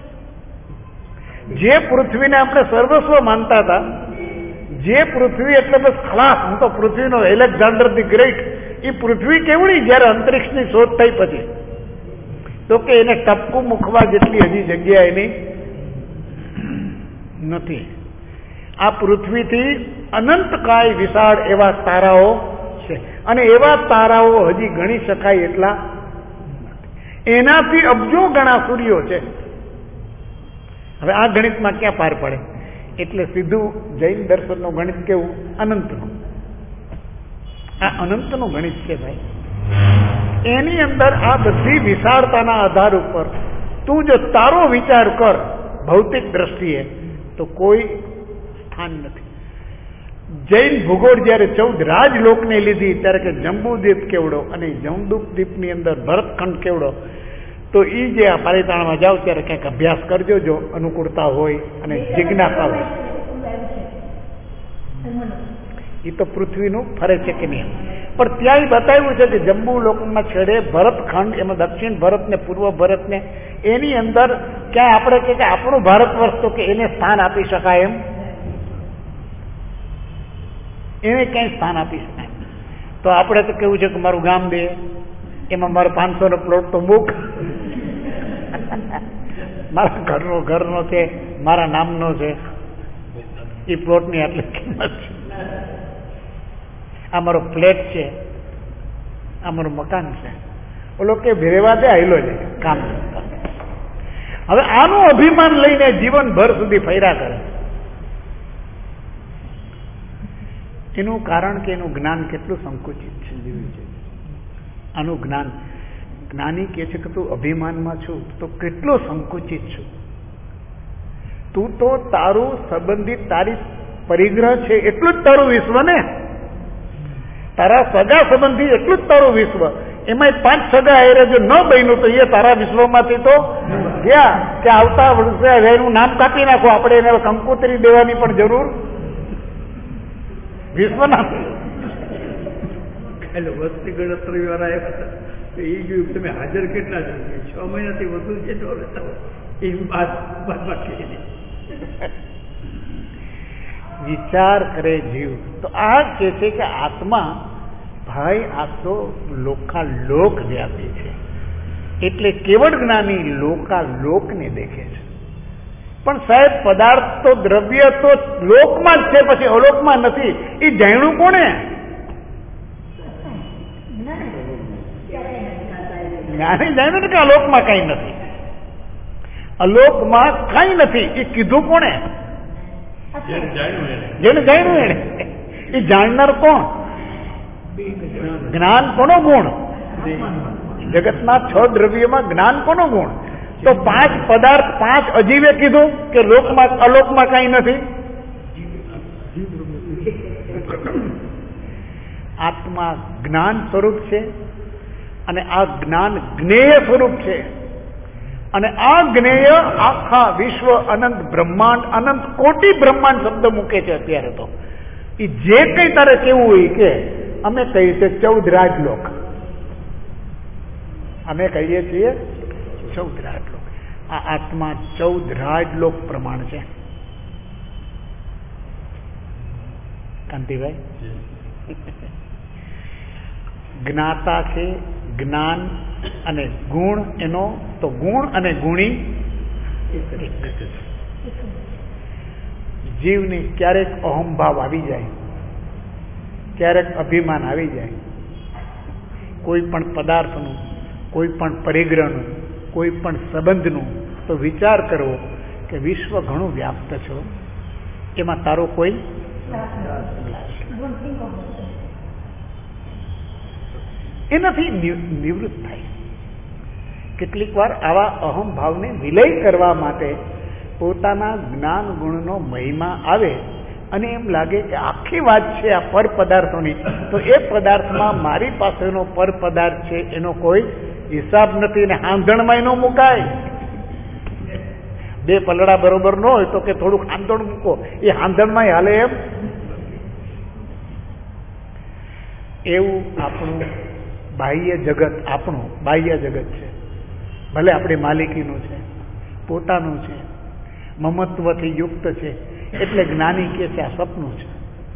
જે પૃથ્વીને આપણે સર્વસ્વ માનતા હતા, જે પૃથ્વી એટલે બસ ખલાસ, હું તો પૃથ્વીનો એલેક્ઝાન્ડર ધી ગ્રેટ, એ પૃથ્વી કેવડી જયારે અંતરિક્ષની શોધ થઈ પછી? તો કે એને ટપકું મૂકવા જેટલી હજી જગ્યા એની નથી. આ પૃથ્વીથી અનંતકાય વિશાળ એવા તારાઓ છે અને એવા તારાઓ હજી ગણી શકાય એટલા, એનાથી અબજો ગણા સૂર્યો છે. હવે આ ગણિતમાં ક્યાં પાર પડે? એટલે સીધું જૈન દર્શનનું ગણિત કેવું? અનંતનું. આ અનંતનું ગણિત છે ભાઈ. એની અંદર આ બધી વિશાળતાના આધાર ઉપર તું જો તારો વિચાર કર ભૌતિક દ્રષ્ટિએ તો કોઈ સ્થાન નથી. જૈન ભૂગોળ જયારે 14 રાજલોકને લીધી ત્યારે કે જંબુદ્વીપ કેવડો અને જંબુદ્વીપની અંદર ભરતખંડ કેવડો, તો એ જે આ પાલિતાણામાં જાઓ ત્યારે કંઈક અભ્યાસ કરજો જો અનુકૂળતા હોય અને જિજ્ઞાસા હોય. એ તો પૃથ્વીનું ફરે છે કે નહીં, પણ ત્યાં બતાવ્યું છે કે જંબુ લોકમાં છેડે ભરતખંડ, એમાં દક્ષિણ ભરત ને પૂર્વ ભરત ને, એની અંદર ક્યાંય આપણે કે આપણું ભારત વર્ષ તો કે એને સ્થાન આપી શકાય એમ, એને ક્યાંય સ્થાન આપી શકાય. તો આપણે તો કેવું છે કે મારું ગામ દે, એમાં મારો 500 નો પ્લોટ તો મૂક, મારા ઘરનો છે, મારા નામનો છે, એ પ્લોટની આટલી કિંમત છે, આ મારો ફ્લેટ છે, આ મારું મકાન છે. ઓલો કે ભેરેવા દે આયલો છે કામ. હવે આનું અભિમાન લઈને જીવનભર સુધી ફર્યા કરે. એનું કારણ કે એનું જ્ઞાન કેટલું સંકુચિત છે. આનું જ્ઞાની કહે છે કે તું અભિમાનમાં છું તો કેટલો સંકુચિત છું. તું તો તારું સંબંધિત, તારી પરિગ્રહ છે એટલું જ તારું વિશ્વ ને, તારા સગા સંબંધી એટલું જ તારું વિશ્વ. એમાં 5 સગા હારે જો ન બન્યું તો એ તારા વિશ્વમાંથી તો ગયા કે આવતા વર્ષે એનું નામ કાપી નાખો, આપણે એને કંકોત્રી દેવાની પણ જરૂર વિશ્વના. એટલે વસ્તી ગણતરી વાળા આવ્યા હતા તો એ જોયું તમે હાજર કેટલા છો, 6 મહિનાથી વધુ છે તો એ બાદ બાકી વિચાર કરે જીવ. તો આ કે છે કે આત્મા ભાઈ આ તો લોકાલોક વ્યાપી છે. એટલે કેવળ જ્ઞાની લોકાલોકને દેખે છે. પણ સાહેબ પદાર્થ તો દ્રવ્ય તો લોકમાં જ છે, પછી અલોકમાં નથી. એ જાણ્યું કોને? જ્ઞાની જાણ્યું ને કે અલોકમાં કઈ નથી, અલોકમાં કઈ નથી. એ કીધું કોને? જેને જાણ્યું એને. એ જાણનાર કોણ? જ્ઞાન કોનો ગુણ? જગતના 6 દ્રવ્યમાં જ્ઞાન કોનો ગુણ? તો 5 પદાર્થ 5 અજીવે કીધું કે લોકમાં અલોકમાં કઈ નથી. આત્મા જ્ઞાન સ્વરૂપ છે અને આ જ્ઞાન જ્ઞેય સ્વરૂપ છે. અને આ જ્ઞેય આખા વિશ્વ, અનંત બ્રહ્માંડ, અનંત કોટી બ્રહ્માંડ શબ્દ મૂકે છે અત્યારે. તો એ જે કઈ તારે કેવું હોય કે અમે કહીએ છીએ 14 રાજલોક, અમે કહીએ છીએ 14 રાજલોક. આ આત્મા 14 રાજલોક પ્રમાણ છે. કાંતિભાઈ જ્ઞાતા છે, જ્ઞાન અને ગુણ એનો, તો ગુણ અને ગુણી જીવને ક્યારેક અહંભાવ આવી જાય, ક્યારેક અભિમાન આવી જાય, કોઈ પણ પદાર્થનું, કોઈ પણ પરિગ્રહનું, કોઈ પણ સંબંધનું, તો વિચાર કરવો કે વિશ્વ ઘણું વ્યાપ્ત છો, એમાં તારો કોઈ એનાથી નિવૃત્ત થાય. કેટલીક વાર આવા અહમ ભાવને વિલય કરવા માટે પોતાના જ્ઞાન ગુણનો મહિમા આવે અને એમ લાગે કે આખી વાત છે આ પર પદાર્થોની, તો એ પદાર્થમાં મારી પાસેનો પર પદાર્થ છે એનો કોઈ હિસાબ નથી ને હાંધણમાં ન મુકાય. બે પલડા બરોબર ન હોય તો કે થોડુંક હાંધણ મૂકો, એ હાંધણમાં હાલે એમ. એવું આપણું બાહ્ય જગત, આપણું બાહ્ય જગત છે, ભલે આપણી માલિકીનું છે, પોતાનું છે, મમત્વથી યુક્ત છે, એટલે જ્ઞાની કે છે આ સપનું છે.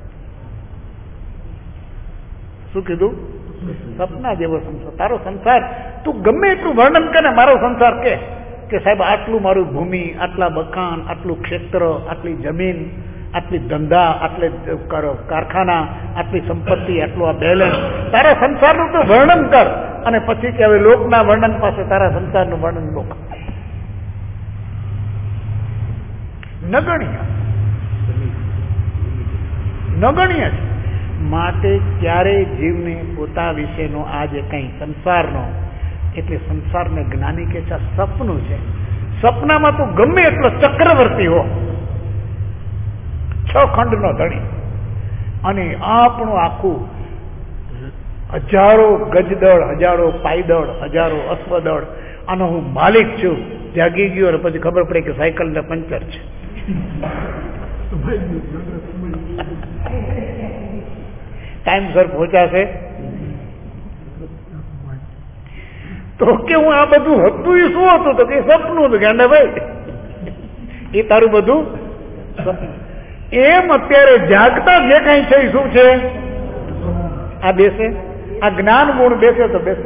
શું કીધું? સપના જેવો સંસાર. તારો સંસાર તું ગમે એટલું વર્ણન કરે, મારો સંસાર કે સાહેબ આટલું મારું ભૂમિ, આટલા મકાન, આટલું ક્ષેત્ર, આટલી જમીન, આટલી ધંધા, આટલે કારખાના, આટલી સંપત્તિ, આટલું આ બેલેન્સ, તારા સંસારનું તો વર્ણન કર અને પછી કે હવે લોકના વર્ણન પાસે તારા સંસારનું વર્ણન લોક નગણ્ય છે. માટે ક્યારેય જીવને પોતા વિશેનો આ જે કંઈ સંસારનો, એટલે સંસારને જ્ઞાની કે છે સપનું છે. સપનામાં તું ગમે એટલો ચક્રવર્તી હો, 6 ખંડનો ધણી, અને આપણું આખું હજારો ગજદળ, હજારો પાયદળ, હજારો અશ્વદળ, આનો હું માલિક છું, જાગી ગયો અને પછી ખબર પડે કે સાયકલને પંચર છે. ટાઈમસર પહોંચાશે તો કે હું આ બધું હતું એ શું હતું? તો કે સપનું હતું. ગાંડા ભાઈ, એ તારું બધું એમ અત્યારે જાગતા જે કઈ છે એ શું છે? આ બેસે, આ જ્ઞાન ગુણ બેસે તો બેસે.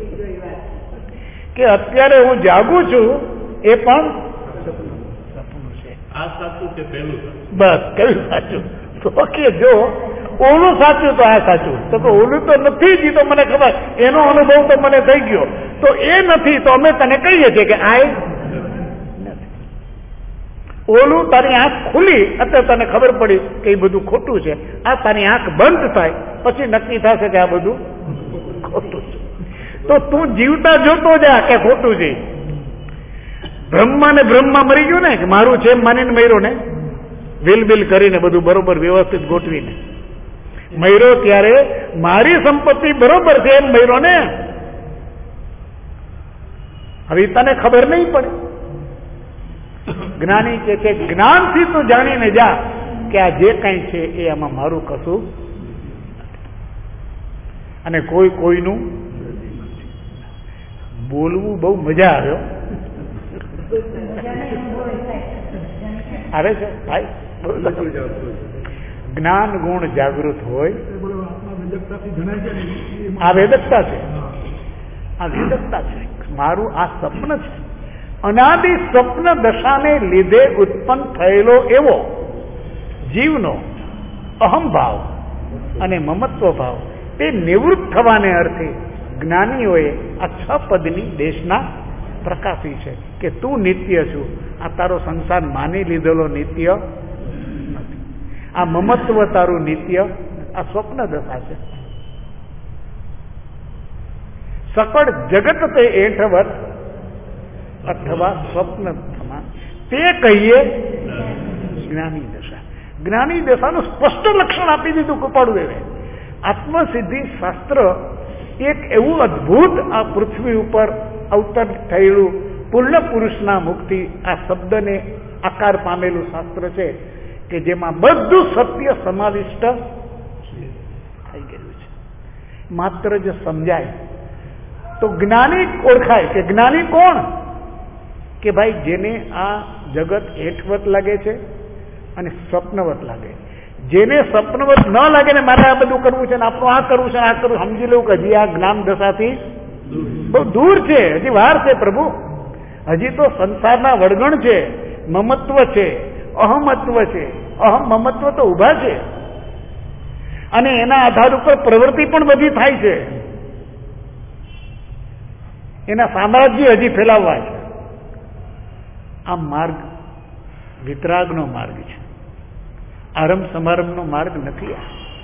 કે અત્યારે હું જાગું છું એ પણ સપનું છે. આ સાચું કે પેલું? બસ કયું સાચું? તો કે જો ઓલું સાચું તો આ સાચું, તો ઓલું તો નથી જ, તો મને ખબર, એનો અનુભવ તો મને થઈ ગયો, તો એ નથી તો અમે તને કહીએ છીએ કે આ ઓલું. તારી આંખ ખુલી અત્યારે તને ખબર પડી કે એ બધું ખોટું છે. આ તારી આંખ બંધ થાય પછી નક્કી થશે કે આ બધું ખોટું છે. તો તું જીવતા જોતો જા કે ખોટું છે. બ્રહ્મા ને બ્રહ્મા મરી ગયું ને, કે મારું છે એમ માનીને મર્યો ને, વિલ બિલ કરીને બધું બરોબર વ્યવસ્થિત ગોઠવીને મર્યો, ત્યારે મારી સંપત્તિ બરોબર છે એમ મર્યો ને. હવે તને ખબર નહીં પડે. જ્ઞાની કે છે જ્ઞાનથી તું જાણીને જા કે આ જે કઈ છે એ આમાં મારું કશું, અને કોઈ કોઈનું. બોલવું બહુ મજા આવ્યો, આવે છે ભાઈ. જ્ઞાન ગુણ જાગૃત હોય, આ વેદકતા છે, આ વેદકતા છે. મારું આ સ્વપ્ન છે, અનાદિ સ્વપ્ન દશાને લીધે ઉત્પન્ન થયેલો એવો જીવનો અહમભાવ અને મમત્વ ભાવ, તે નિવૃત્ત થવાને અર્થે જ્ઞાનીઓએ આ 6 પદની દેશના પ્રકાશી છે કે તું નિત્ય છું. આ તારો સંસાર માની લીધેલો નિત્ય નથી, આ મમત્વ તારું નિત્ય, આ સ્વપ્ન દશા છે. સકળ જગત તે એઠવત અથવા સ્વપ્ન થમા, તે કહીએ જ્ઞાની દશા. જ્ઞાની દશાનું સ્પષ્ટ લક્ષણ આપી દીધું કૃપાળુદેવે. આત્મસિદ્ધિ શાસ્ત્ર એક એવું અદભુત આ પૃથ્વી ઉપર અવતર થયેલું પૂર્ણ પુરુષના મુખથી આ શબ્દને આકાર પામેલું શાસ્ત્ર છે કે જેમાં બધું સત્ય સમાવિષ્ટ થઈ ગયું છે. માત્ર જો સમજાય તો જ્ઞાની ઓળખાય. કે જ્ઞાની કોણ? કે ભાઈ જેને આ જગત હેઠવત લાગે છે અને સ્વપ્નવત લાગે. જેને સ્વપ્નવત ન લાગે ને મારે આ બધું કરવું છે ને આપણું આ કરવું છે, આ કરવું, સમજી લેવું કે હજી આ જ્ઞાન દશાથી બહુ દૂર છે, હજી વાર છે પ્રભુ. હજી તો સંસારના વળગણ છે, મમત્વ છે, અહમત્વ છે. અહમ મમત્વ તો ઉભા છે અને એના આધાર ઉપર પ્રવૃત્તિ પણ બધી થાય છે. એના સામ્રાજ્ય હજી ફેલાવવા છે. આ માર્ગ વિતરાગનો માર્ગ છે, આરંભ સમારંભનો માર્ગ નથી.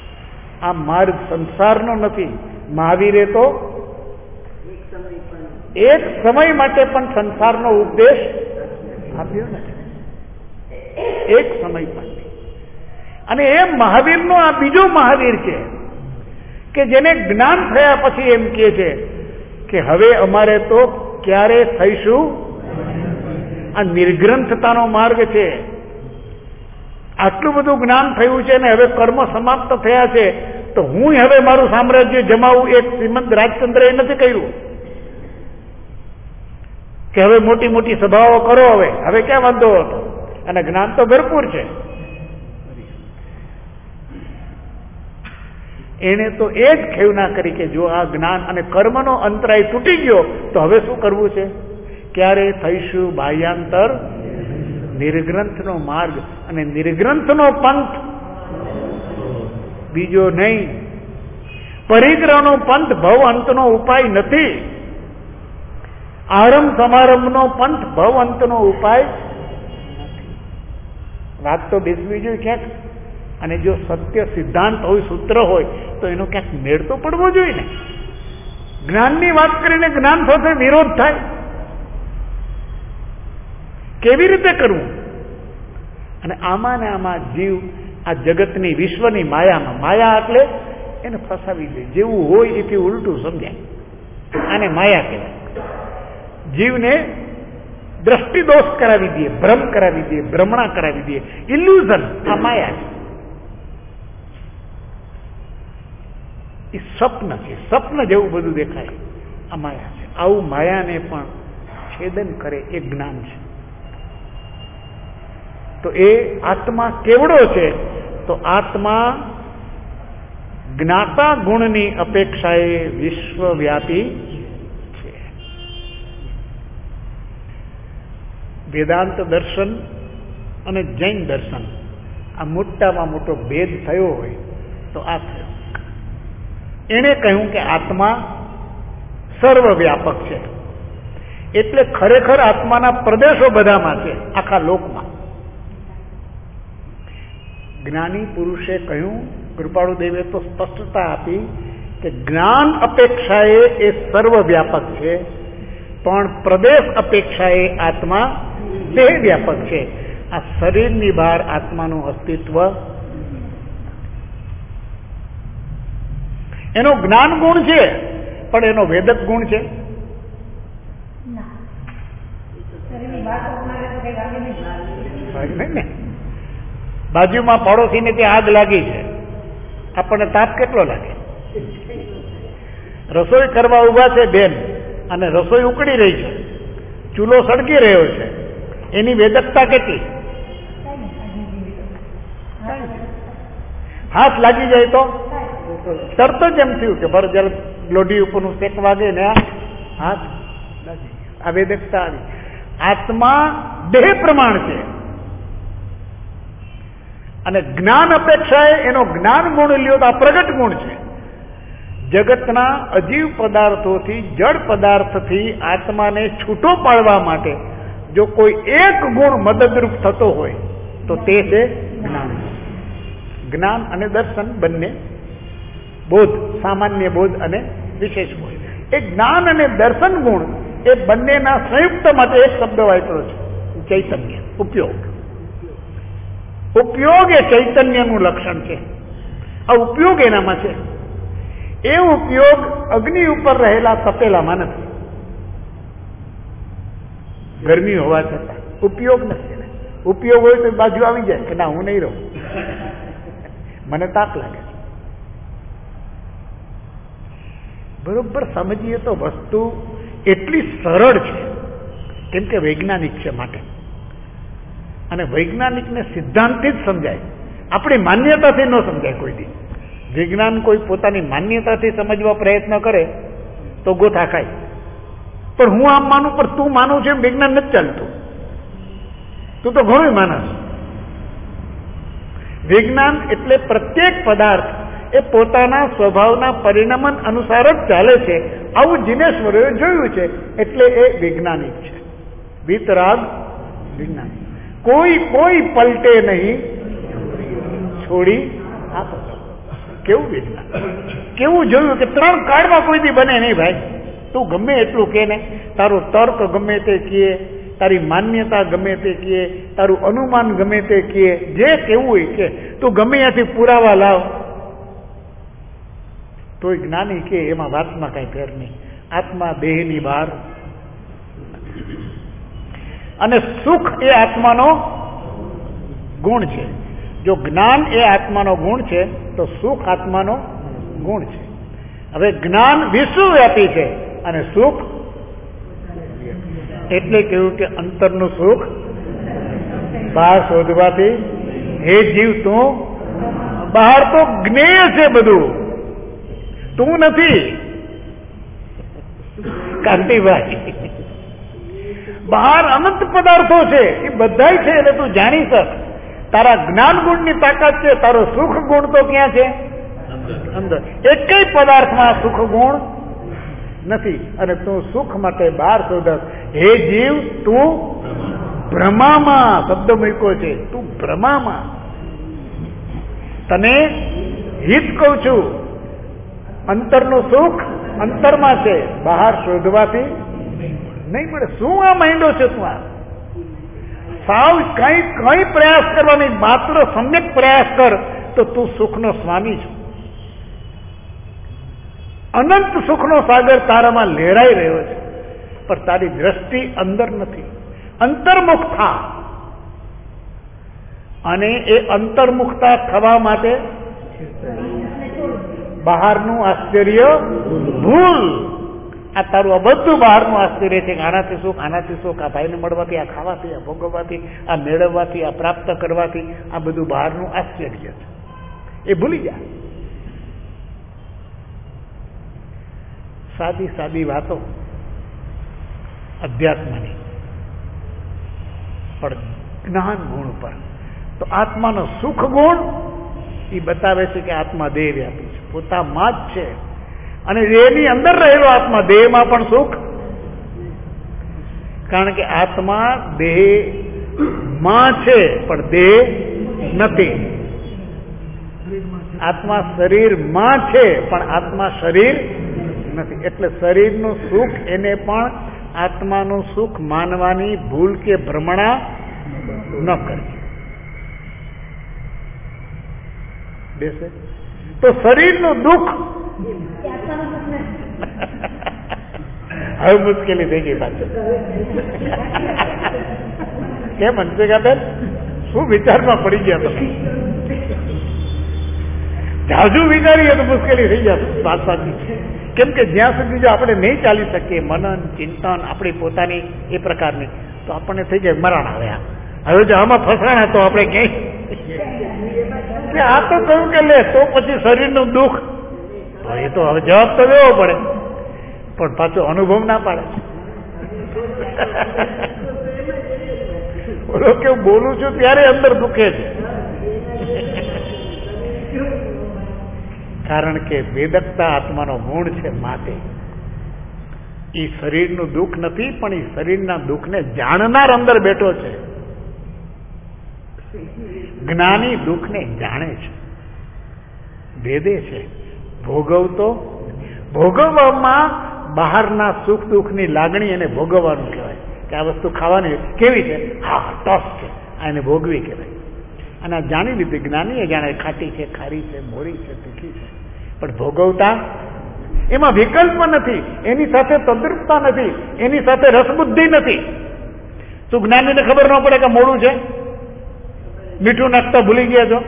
આ માર્ગ સંસારનો નથી. મહાવીરે તો એક સમય માટે પણ સંસારનો ઉપદેશ આપ્યો નથી, એક સમય માટે. અને એ મહાવીરનો આ બીજો મહાવીર છે કે જેને જ્ઞાન થયા પછી એમ કહે છે કે હવે અમારે તો ક્યારે થઈશું, આ નિર્ગ્રંથતાનો માર્ગ છે. આટલું બધું જ્ઞાન થયું છે ને હવે કર્મ સમાપ્ત થયા છે તો હું હવે મારું સામ્રાજ્ય જમાવું, એક શ્રીમંત રાજચંદ્ર એ નથી કર્યું કે હવે મોટી મોટી સભાઓ કરો, હવે ક્યાં વાંધો હતો, અને જ્ઞાન તો ભરપૂર છે. એને તો એ જ ખેવના કરી કે જો આ જ્ઞાન અને કર્મનો અંતરાય તૂટી ગયો તો હવે શું કરવું છે, ક્યારે થઈશું બાહ્યાંતર, નિર્ગ્રંથનો માર્ગ. અને નિર્ગ્રંથનો પંથ બીજો નહીં, પરિગ્રહનો પંથ ભવ અંતનો ઉપાય નથી, આરંભ સમારંભનો પંથ ભવ અંતનો ઉપાય નથી. વાત તો બેસવી જોઈએ ક્યાંક. અને જો સત્ય સિદ્ધાંત હોય, સૂત્ર હોય તો એનો ક્યાંક મેળ તો પડવો જોઈએ ને. જ્ઞાનની વાત કરીને જ્ઞાન સાથે વિરોધ થાય, કેવી રીતે કરવું? અને આમાં ને આમાં જીવ આ જગતની વિશ્વની માયામાં, માયા એટલે એને ફસાવી દે, જેવું હોય એથી ઉલટું સમજાય, આને માયા કહેવાય. જીવને દ્રષ્ટિદોષ કરાવી દે, ભ્રમ કરાવી દે, ભ્રમણા કરાવી દે, ઇલ્યુઝન, આ માયા છે. એ સ્વપ્ન છે, સ્વપ્ન જેવું બધું દેખાય, આ માયા છે. આવું માયાને પણ છેદન કરે એ જ્ઞાન છે. તો એ આત્મા કેવડો છે? તો આત્મા જ્ઞાતા ગુણની અપેક્ષાએ વિશ્વવ્યાપી છે. વેદાંત દર્શન અને જૈન દર્શન આ મોટામાં મોટો ભેદ થયો હોય તો આ થયો. એણે કહ્યું કે આત્મા સર્વવ્યાપક છે, એટલે ખરેખર આત્માના પ્રદેશો બધામાં છે, આખા લોકમાં. જ્ઞાની પુરુષે કહ્યું, કૃપાળુદેવે તો સ્પષ્ટતા આપી કે જ્ઞાન અપેક્ષાએ એ સર્વવ્યાપક છે, પણ પ્રદેશ અપેક્ષાએ આત્મા દેહ વ્યાપક છે. આ શરીરની બહાર આત્માનું અસ્તિત્વ, એનો જ્ઞાન ગુણ છે પણ એનો વેદક ગુણ છે. બાજુમાં પડોશીને ત્યાં આગ લાગી છે, આપણને તાપ કેટલો લાગે? રસોઈ કરવા ઉભા છે બેન અને રસોઈ ઉકળી રહી છે, ચૂલો સળગી રહ્યો છે, એની વેદકતા કેટલી? હાથ લાગી જાય તો તરત જ એમ થયું કે ભર જયારે લોઢી ઉપરનું શેક વાગે ને હાથ લાગી, આ વેદકતા આવી. આત્મા દેહ પ્રમાણ છે અને જ્ઞાન અપેક્ષાએ એનો જ્ઞાન ગુણ લ્યો તો આ પ્રગટ ગુણ છે. જગતના અજીવ પદાર્થોથી, જળ પદાર્થથી આત્માને છૂટો પાડવા માટે જો કોઈ એક ગુણ મદદરૂપ થતો હોય તો તે છે જ્ઞાન. જ્ઞાન અને દર્શન બંને, બોધ, સામાન્ય બોધ અને વિશેષ બોધ. એ જ્ઞાન અને દર્શન ગુણ એ બંનેના સંયુક્ત માટે એક શબ્દ વાપર્યો છે, ચૈતન્ય. ઉપયોગ. ઉપયોગ એ ચૈતન્યનું લક્ષણ છે. આ ઉપયોગ એનામાં છે. એ ઉપયોગ અગ્નિ ઉપર રહેલા તપેલામાં નથી, ગરમી હોવા છતાં ઉપયોગ નથી. ઉપયોગ હોય તો બાજુ આવી જાય કે ના હું નહીં રહું, મને તાપ લાગે છે. બરોબર સમજીએ તો વસ્તુ એટલી સરળ છે, કેમ કે વૈજ્ઞાનિક છે માટે. અને વૈજ્ઞાનિકને સિદ્ધાંતથી જ સમજાય, આપણી માન્યતાથી ન સમજાય કોઈ દી. વિજ્ઞાન કોઈ પોતાની માન્યતાથી સમજવા પ્રયત્ન કરે તો ગોથા ખાય. પણ હું આમ માનું, પણ તું માનું છે એમ વિજ્ઞાન નથી ચાલતું. તું તો ઘણું માનસ. વિજ્ઞાન એટલે પ્રત્યેક પદાર્થ એ પોતાના સ્વભાવના પરિણમન અનુસાર જ ચાલે છે, આવું જીનેશ્વરોએ જોયું છે, એટલે એ વૈજ્ઞાનિક છે. વિતરાગ વિજ્ઞાન. કોઈ પલટે નહીં, છોડી આપો. કેવું વિજ્ઞાન, કેવું જોયું કે 3 કાળમાં કોઈ દી બને નહીં ભાઈ. તું ગમે એટલું કે ને, તારો તર્ક ગમે તે કહે, તારી માન્યતા ગમે તે કહે, તારું અનુમાન ગમે તે કહે, જે કેવું હોય કે તું ગમે ત્યાંથી પુરાવા લાવ, તોય જ્ઞાની કે એમાં વાતમાં કઈ ફેર નહીં. આત્મા દેહની બહાર, અને સુખ એ આત્માનો ગુણ છે. જો જ્ઞાન એ આત્માનો ગુણ છે તો સુખ આત્માનો ગુણ છે. હવે જ્ઞાન વિશ્વવ્યાપી છે અને સુખ, એટલે કહ્યું કે અંતરનું સુખ બહાર શોધવાથી, હે જીવ તું બહાર તો જ્ઞેય છે, બધું તું નથી. કાંતિભાઈ, બહાર અનંત પદાર્થો છે, એ બધા છે, એટલે તું જાણી શક. તારા જ્ઞાન ગુણની તાકાત છે, તારો સુખ ગુણ તો ક્યાં છે? અંદર. એકેય પદાર્થમાં સુખ ગુણ નથી, અને તું સુખ માટે બહાર શોધસ. હે જીવ તું ભ્રમામાં, શબ્દ મૂક્યો છે, તું ભ્રમામાં. તને હિત કહું છું, અંતરનું સુખ અંતરમાં છે, બહાર શોધવાથી નહીં મળે. શું આ માંડ્યો છે તું? આ સાવ કઈ પ્રયાસ કરવાની, માત્ર સમ્યક પ્રયાસ કર તો તું સુખનો સ્વામી છો. અનંત સુખનો સાગર તારામાં લહેરાઈ રહ્યો છે, પણ તારી દ્રષ્ટિ અંદર નથી. અંતર્મુખ થા, અને એ અંતર્મુખતા થવા માટે બહારનું આશ્ચર્ય ભૂલ. આ તારું આ બધું બહારનું આશ્ચર્ય છે કે આનાથી સુખ, આનાથી સુખ, આ ભાઈને મળવાથી, આ ખાવાથી, આ ભોગવવાથી, આ મેળવવાથી, આ પ્રાપ્ત કરવાથી, આ બધું બહારનું આશ્ચર્ય છે. એ ભૂલી જા. સાદી સાદી વાતો અધ્યાત્મની, પણ જ્ઞાન ગુણ પર તો આત્માનો સુખ ગુણ એ બતાવે છે કે આત્મા દેહ વ્યાપી છે, પોતામાં જ છે, અને દેહની અંદર રહેલો આત્મા દેહમાં પણ સુખ. કારણ કે આત્મા દેહમાં છે પણ દેહ નથી. આત્મા શરીરમાં છે પણ આત્મા શરીર નથી. એટલે શરીરનું સુખ એને પણ આત્માનું સુખ માનવાની ભૂલ કે ભ્રમણા ન કરવી. બેસે તો શરીરનું દુઃખ હવે મુશ્કેલી થઈ ગઈ પાછળ. કેમ હંસિકાબેન, શું વિચારમાં પડી ગયા તમે? જાજુ વિચારીએ તો મુશ્કેલી થઈ જાય. વાત સાચી છે. કેમ કે જ્યાં સુધી જો આપણે નહીં ચાલી શકીએ મનન ચિંતન આપણી પોતાની એ પ્રકારની, તો આપણને થઈ જાય મરણ. હવે જો આમાં ફસાણા તો આપણે ક્યાંય, આ તો કહ્યું કે લે તો પછી શરીરનું દુઃખ, તો એ તો હવે જવાબ તો દેવો પડે, પણ પાછો અનુભવ ના પાડે. બોલો કે હું બોલું છું ત્યારે અંદર દુખે છે, કારણ કે વેદકતા આત્માનો ગુણ છે. માટે એ શરીરનું દુઃખ નથી, પણ એ શરીરના દુઃખને જાણનાર અંદર બેઠો છે. જ્ઞાની દુઃખને જાણે છે, ભેદે છે. ભોગવતો, ભોગવવામાં બહારના સુખ દુઃખની લાગણી એને ભોગવવાનું કહેવાય. કે આ વસ્તુ ખાવાની કેવી છે, હા ટોસ છે, આ એને ભોગવી કહેવાય. અને આ જાણી લીધી, જ્ઞાનીએ જાણે ખાટી છે, ખારી છે, મોરી છે, તીખી છે, પણ ભોગવતા એમાં વિકલ્પ નથી, એની સાથે તદ્રુપતા નથી, એની સાથે રસબુદ્ધિ નથી. શું જ્ઞાનીને ખબર ન પડે કે મોડું છે? મીઠું નાખતા ભૂલી ગયા છો?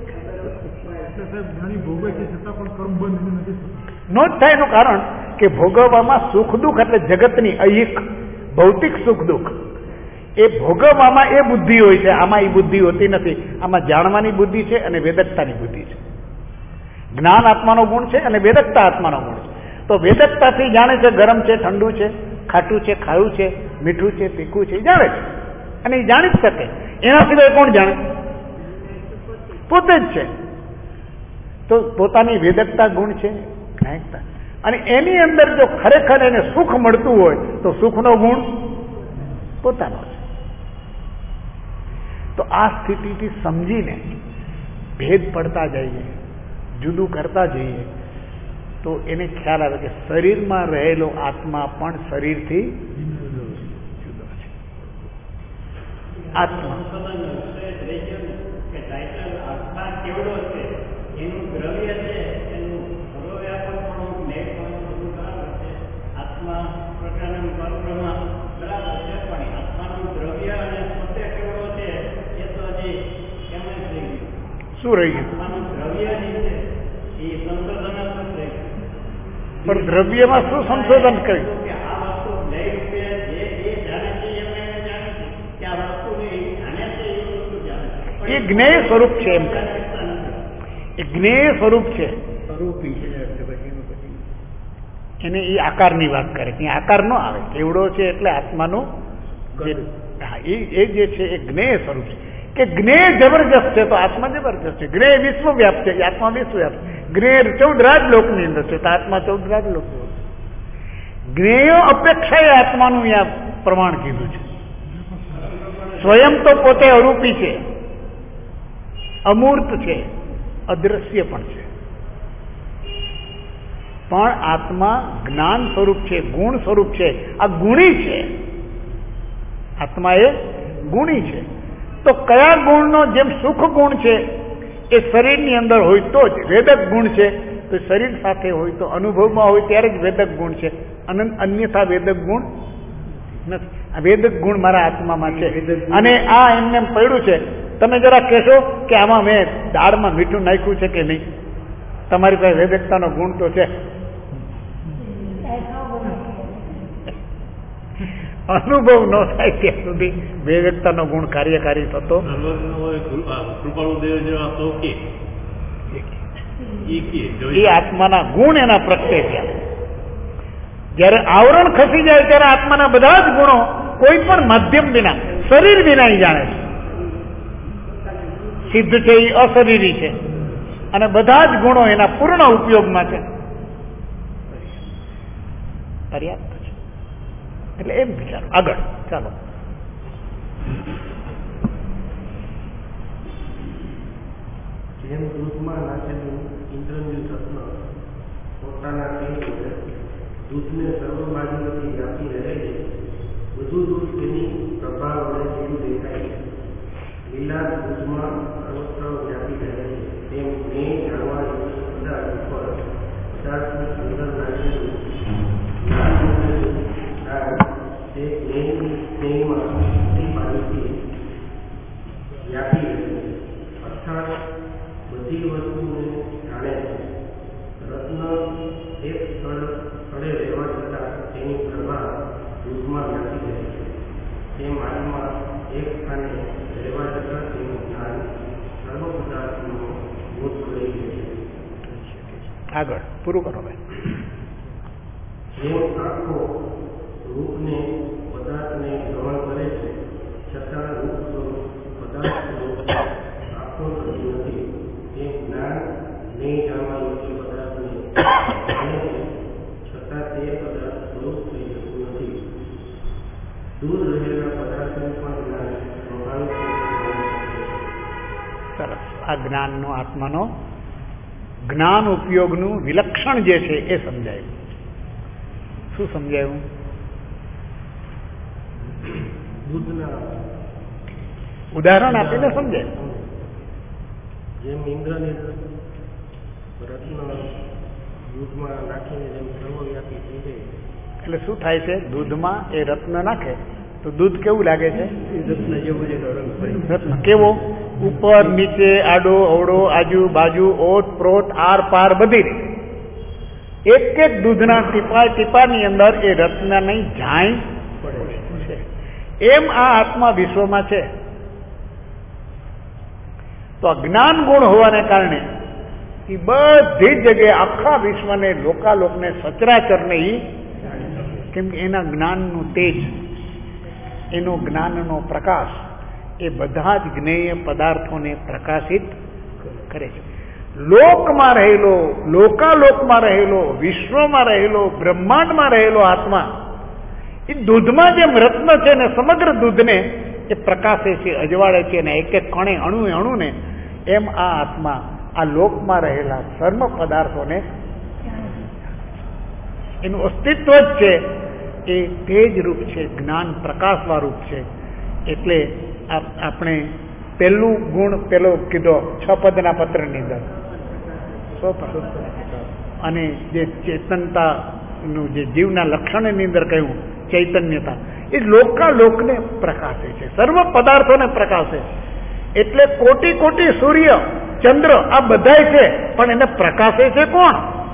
નો જ થાય. એનું કારણ કે ભોગવવામાં સુખ દુઃખ એટલે જગતની અહિક ભૌતિક સુખ દુઃખ, એ ભોગવવામાં એ બુદ્ધિ હોય છે, આમાં એ બુદ્ધિ હોતી નથી. આમાં જાણવાની બુદ્ધિ છે અને વેદકતાની બુદ્ધિ છે. જ્ઞાન આત્માનો ગુણ છે અને વેદકતા આત્માનો ગુણ છે. તો વેદકતાથી જાણે છે ગરમ છે, ઠંડુ છે, ખાટું છે, ખારું છે, મીઠું છે, તીખું છે, એ જાણે છે, અને એ જાણી જ શકે. એના સિવાય કોણ જાણે? પોતે જ છે. તો પોતાની વેદકતા ગુણ છે, જ્ઞાનતા, અને એની અંદર જો ખરેખર એને સુખ મળતું હોય તો સુખનો ગુણ પોતાનો છે. તો આ સ્થિતિથી સમજીને ભેદ પડતા જઈએ, જુદું કરતા જઈએ, તો એને ખ્યાલ આવે કે શરીરમાં રહેલો આત્મા પણ શરીરથી જુદો છે. આત્મા શું રહી ગયું? પણ દ્રવ્યમાં શું સંશોધન કર્યું? એ જ્ઞેય સ્વરૂપ છે. એમ કહે એ જ્ઞેય સ્વરૂપ છે. એને એ આકારની વાત કરે કે આકાર ન આવે. કેવડો છે એટલે આત્માનો એ જે છે એ જ્ઞેય સ્વરૂપ છે. કે જ્ઞેય જબરજસ્ત છે તો આત્મા જબરજસ્ત છે. જ્ઞેય વિશ્વવ્યાપ છે, આત્મા વિશ્વવ્યાપ. જ્ઞેય 14 રાજલોકની અંદર છે તો આત્મા 14 રાજલોક. જ્ઞેય અપેક્ષાએ આત્માનું અહીંયા પ્રમાણ કીધું છે. સ્વયં તો પોતે અરૂપી છે, અમૂર્ત છે, અદ્રશ્ય પણ છે, પણ આત્મા જ્ઞાન સ્વરૂપ છે, ગુણ સ્વરૂપ છે. આ ગુણી છે. આત્મા એ ગુણી છે. તો કયા ગુણનો? જેમ સુખ ગુણ છે એ શરીરની અંદર હોય તો જ વેદક ગુણ છે. તો શરીર સાથે હોય તો અનુભવમાં હોય ત્યારે જ વેદક ગુણ છે. અન્યથા વેદક ગુણ નથી. આ વેદક ગુણ મારા આત્મામાં છે. અને આ એમને પડ્યું છે. તમે જરા કહેશો કે આમાં મેં દાળમાં મીઠું નાખ્યું છે કે નહીં? તમારી પાસે વેદકતાનો ગુણ તો છે. અનુભવ ન થાય ત્યાં સુધી વેદકતાનો ગુણ કાર્યકારી થતો. એ આત્માના ગુણ એના પ્રત્યે છે. જયારે આવરણ ખસી જાય ત્યારે આત્માના બધા જ ગુણો કોઈ પણ માધ્યમ વિના, શરીર વિના જાણે છે. સિદ્ધ છે એ અશરીરી છે અને બધા જ ગુણો એના પૂર્ણ ઉપયોગમાં છે. પર્યાપ્ત છે. એટલે એમ વિચારો. આગળ ચાલો. જેમ દૂધમાં નાખેલું ઇન્દ્રનીલ રત્ન પોતાના તેજને દૂધને સર્વ બાજુથી વ્યાપી રહે છે, બધું દૂધ તેની પ્રભાવ વડે જેવું દેખાય છે. લીલા દૂધમાં સર્વત્ર વ્યાપી રહે છે. તેમ જ્ઞેય જાણવા યોગ્ય પદાર્થ ઉપર પદાર્થની અંદર નાખેલું તે જ્ઞેયમાં તે બાજુથી વ્યાપી રહે છે. અર્થાત બધી વસ્તુને જાણે છે. રત્ન એક સ્થળે રહેવા છતાં તેની પ્રભા દૂધમાં વ્યાપી રહે છે. તેમ આત્મા એક સ્થાને રહેવા છતાં તેનું જ્ઞાન સર્વ પદાર્થનો બોધ કરી દે છે. આગળ પૂરું કરો ભાઈ. જેમ આંખો રૂપને પદાર્થને ગ્રહણ કરે છે છતાં રૂપ સ્વરૂપ પદાર્થને આંખો થતી નથી, તેમ જ્ઞાન નહીં જાણવા યોગ્ય પદાર્થને જાણે છે છતાં તે પદાર્થ સ્વરૂપ થઈ શકતું નથી. દૂર રહેલા પદાર્થનું પણ જ્ઞાન સ્વાભાવિક સરસ. આ જ્ઞાનનો આત્માનો જ્ઞાન ઉપયોગનું વિલક્ષણ જે છે એ સમજાયું. શું સમજાયું? ઉદાહરણ આપીને સમજાય. જેમ ઇન્દ્રની રત્ન દૂધમાં નાખીને જેમ સર્વવ્યાપી થઈ જાય. એટલે શું થાય છે? દૂધમાં એ રત્ન નાખે તો દૂધ કેવું લાગે છે? રત્ન કેવો? ઉપર નીચે, આડો અવડો, આજુબાજુ, ઓત પ્રોત, આર પાર બધી રીતે એક એક દૂધના ટીપાની અંદર એ રત્નની ઝાંય પડે છે. એમ આ આત્મા વિશ્વમાં છે. તો આ જ્ઞાન ગુણ હોવાને કારણે એ બધી જગ્યાએ આખા વિશ્વને, લોકાલોકને, સચરાચરને કેમ કે એના જ્ઞાનનું તેજ, એનો જ્ઞાનનો પ્રકાશ એ બધા જ જ્ઞેય પદાર્થોને પ્રકાશિત કરે છે. લોકમાં રહેલો, લોકાલોકમાં રહેલો, વિશ્વમાં રહેલો, બ્રહ્માંડમાં રહેલો આત્મા એ દૂધમાં જેમ રત્ન છે ને સમગ્ર દૂધને એ પ્રકાશે છે, અજવાળે છે ને એક એક કણે, અણુને એમ આ આત્મા આ લોકમાં રહેલા સર્વ પદાર્થોને એનું અસ્તિત્વ જ છે એ તેજ રૂપ છે, જ્ઞાન પ્રકાશવાળું રૂપ છે. એટલે આપણે પહેલું ગુણ પેલો કીધો 6 પદના પત્રની અંદર અને જે ચેતનતાનું જે જીવના લક્ષણની અંદર કહ્યું ચૈતન્યતા, એ લોકાલોકને પ્રકાશે છે, સર્વ પદાર્થોને પ્રકાશે. એટલે કોટી કોટી સૂર્ય ચંદ્ર આ બધાય છે, પણ એને પ્રકાશે છે કોણ?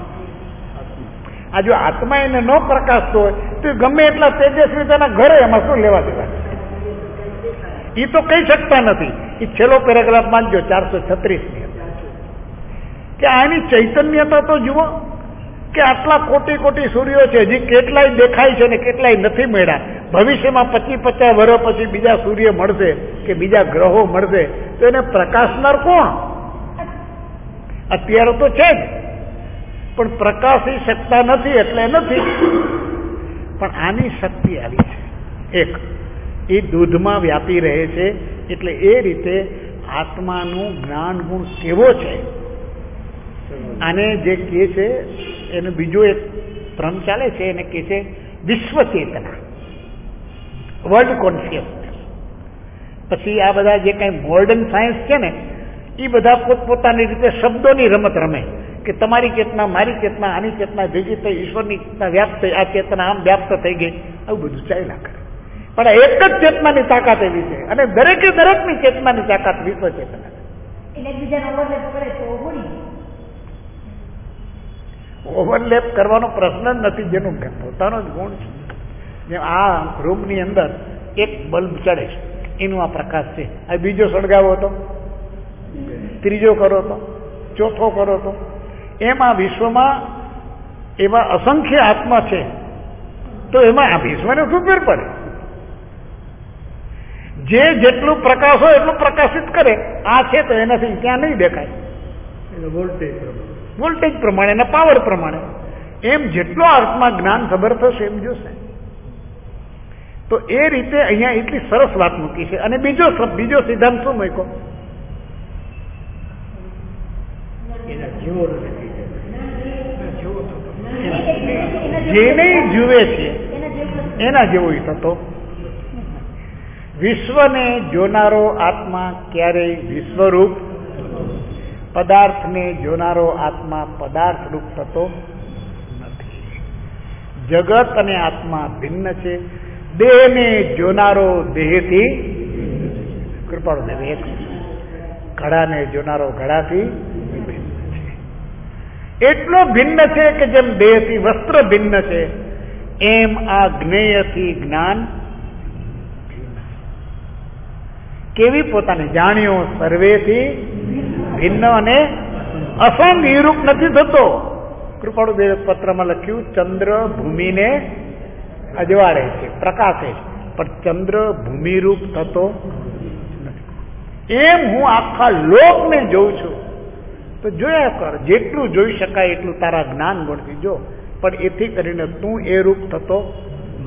આ જો આત્મા એને ન પ્રકાશતો હોય તો ગમે એટલા તેજસ્વી તેના ઘરે એમાં શું લેવા દેવા? એ તો કહી શકતા નથી. એ છેલ્લો પેરેગ્રાફ માનજો 436 કે આની ચૈતન્યતા તો જુઓ કે આટલા કોટી કોટી સૂર્યો છે, હજી કેટલાય દેખાય છે ને કેટલાય નથી મળ્યા. ભવિષ્યમાં 25-50 વર્ષ પછી બીજા સૂર્ય મળશે કે બીજા ગ્રહો મળશે તો એને પ્રકાશનાર કોણ? અત્યારે તો છે જ, પણ પ્રકાશી શકતા નથી એટલે નથી. પણ આની શક્તિ આવી છે. એક એ દૂધમાં વ્યાપી રહે છે, એટલે એ રીતે આત્માનું જ્ઞાન ગુણ કેવો છે આને જે કહે છે એનો બીજો એક ભ્રમ ચાલે છે, એને કહે છે વિશ્વ ચેતના, વર્લ્ડ કોન્શિયસનેસ. પછી આ બધા જે કઈ મોડર્ન સાયન્સ છે ને એ બધા પોતપોતાની રીતે શબ્દોની રમત રમે કે તમારી ચેતના, મારી ચેતના, આની ચેતના ભેગી થઈ ઈશ્વરની ચેતના વ્યાપ્ત થઈ, આ ચેતના આમ વ્યાપ્ત થઈ ગઈ, આવું બધું ચાલ્યા કરે. પણ એક જ ચેતનાની તાકાત એવી છે અને દરેકે દરેકની ચેતનાની તાકાત વિશ્વ ચેતના. ઓવરલેપ કરવાનો પ્રશ્ન જ નથી, જેનું પોતાનો જ ગુણ છે. જેમ આ રૂમની અંદર એક બલ્બ ચડે છે, એનું આ પ્રકાશ છે, આ બીજો સળગાવો તો, ત્રીજો કરો તો, ચોથો કરો તો, એમ આ વિશ્વમાં એવા અસંખ્ય આત્મા છે, તો એમાં આ વિશ્વને શું ફેર પડે? જે જેટલું પ્રકાશ હોય એટલું પ્રકાશિત કરે. આ છે તો એનાથી ક્યાં નહીં દેખાય, વોલ્ટેજ પ્રમાણે અને પાવર પ્રમાણે. એમ જેટલો આત્મા જ્ઞાન ખબર થશે એમ જોશે. તો એ રીતે અહીંયા એટલી સરસ વાત મૂકી છે. અને બીજો સિદ્ધાંત શું મૂક્યો? જેને જુએ છે એના જેવો થતો. વિશ્વને જોનારો આત્મા ક્યારેય વિશ્વરૂપ, પદાર્થને જોનારો આત્મા પદાર્થ રૂપ થતો નથી. જગત અને આત્મા ભિન્ન છે. દેહને જોનારો દેહથી, કૃપાળુ દેવ એક, ઘડાને જોનારો ઘડાથી ભિન્ન છે. એટલો ભિન્ન છે કે જેમ દેહથી વસ્ત્ર ભિન્ન છે એમ આ જ્ઞેયથી જ્ઞાન. કેવી પોતાને જાણ્યો સર્વેથી ભિન્ન અને અસંગ રૂપ નથી થતો. કૃપાળુ દેવ પત્રમાં લખ્યું ચંદ્ર ભૂમિને અજવાળે છે, પ્રકાશે છે, પણ ચંદ્ર ભૂમિરૂપ થતો નથી. એમ હું આખા લોકને જોઉં છું. તો જોયા કર, જેટલું જોઈ શકાય એટલું તારા જ્ઞાન ગુણથી જો, પણ એથી કરીને તું એ રૂપ થતો નથી.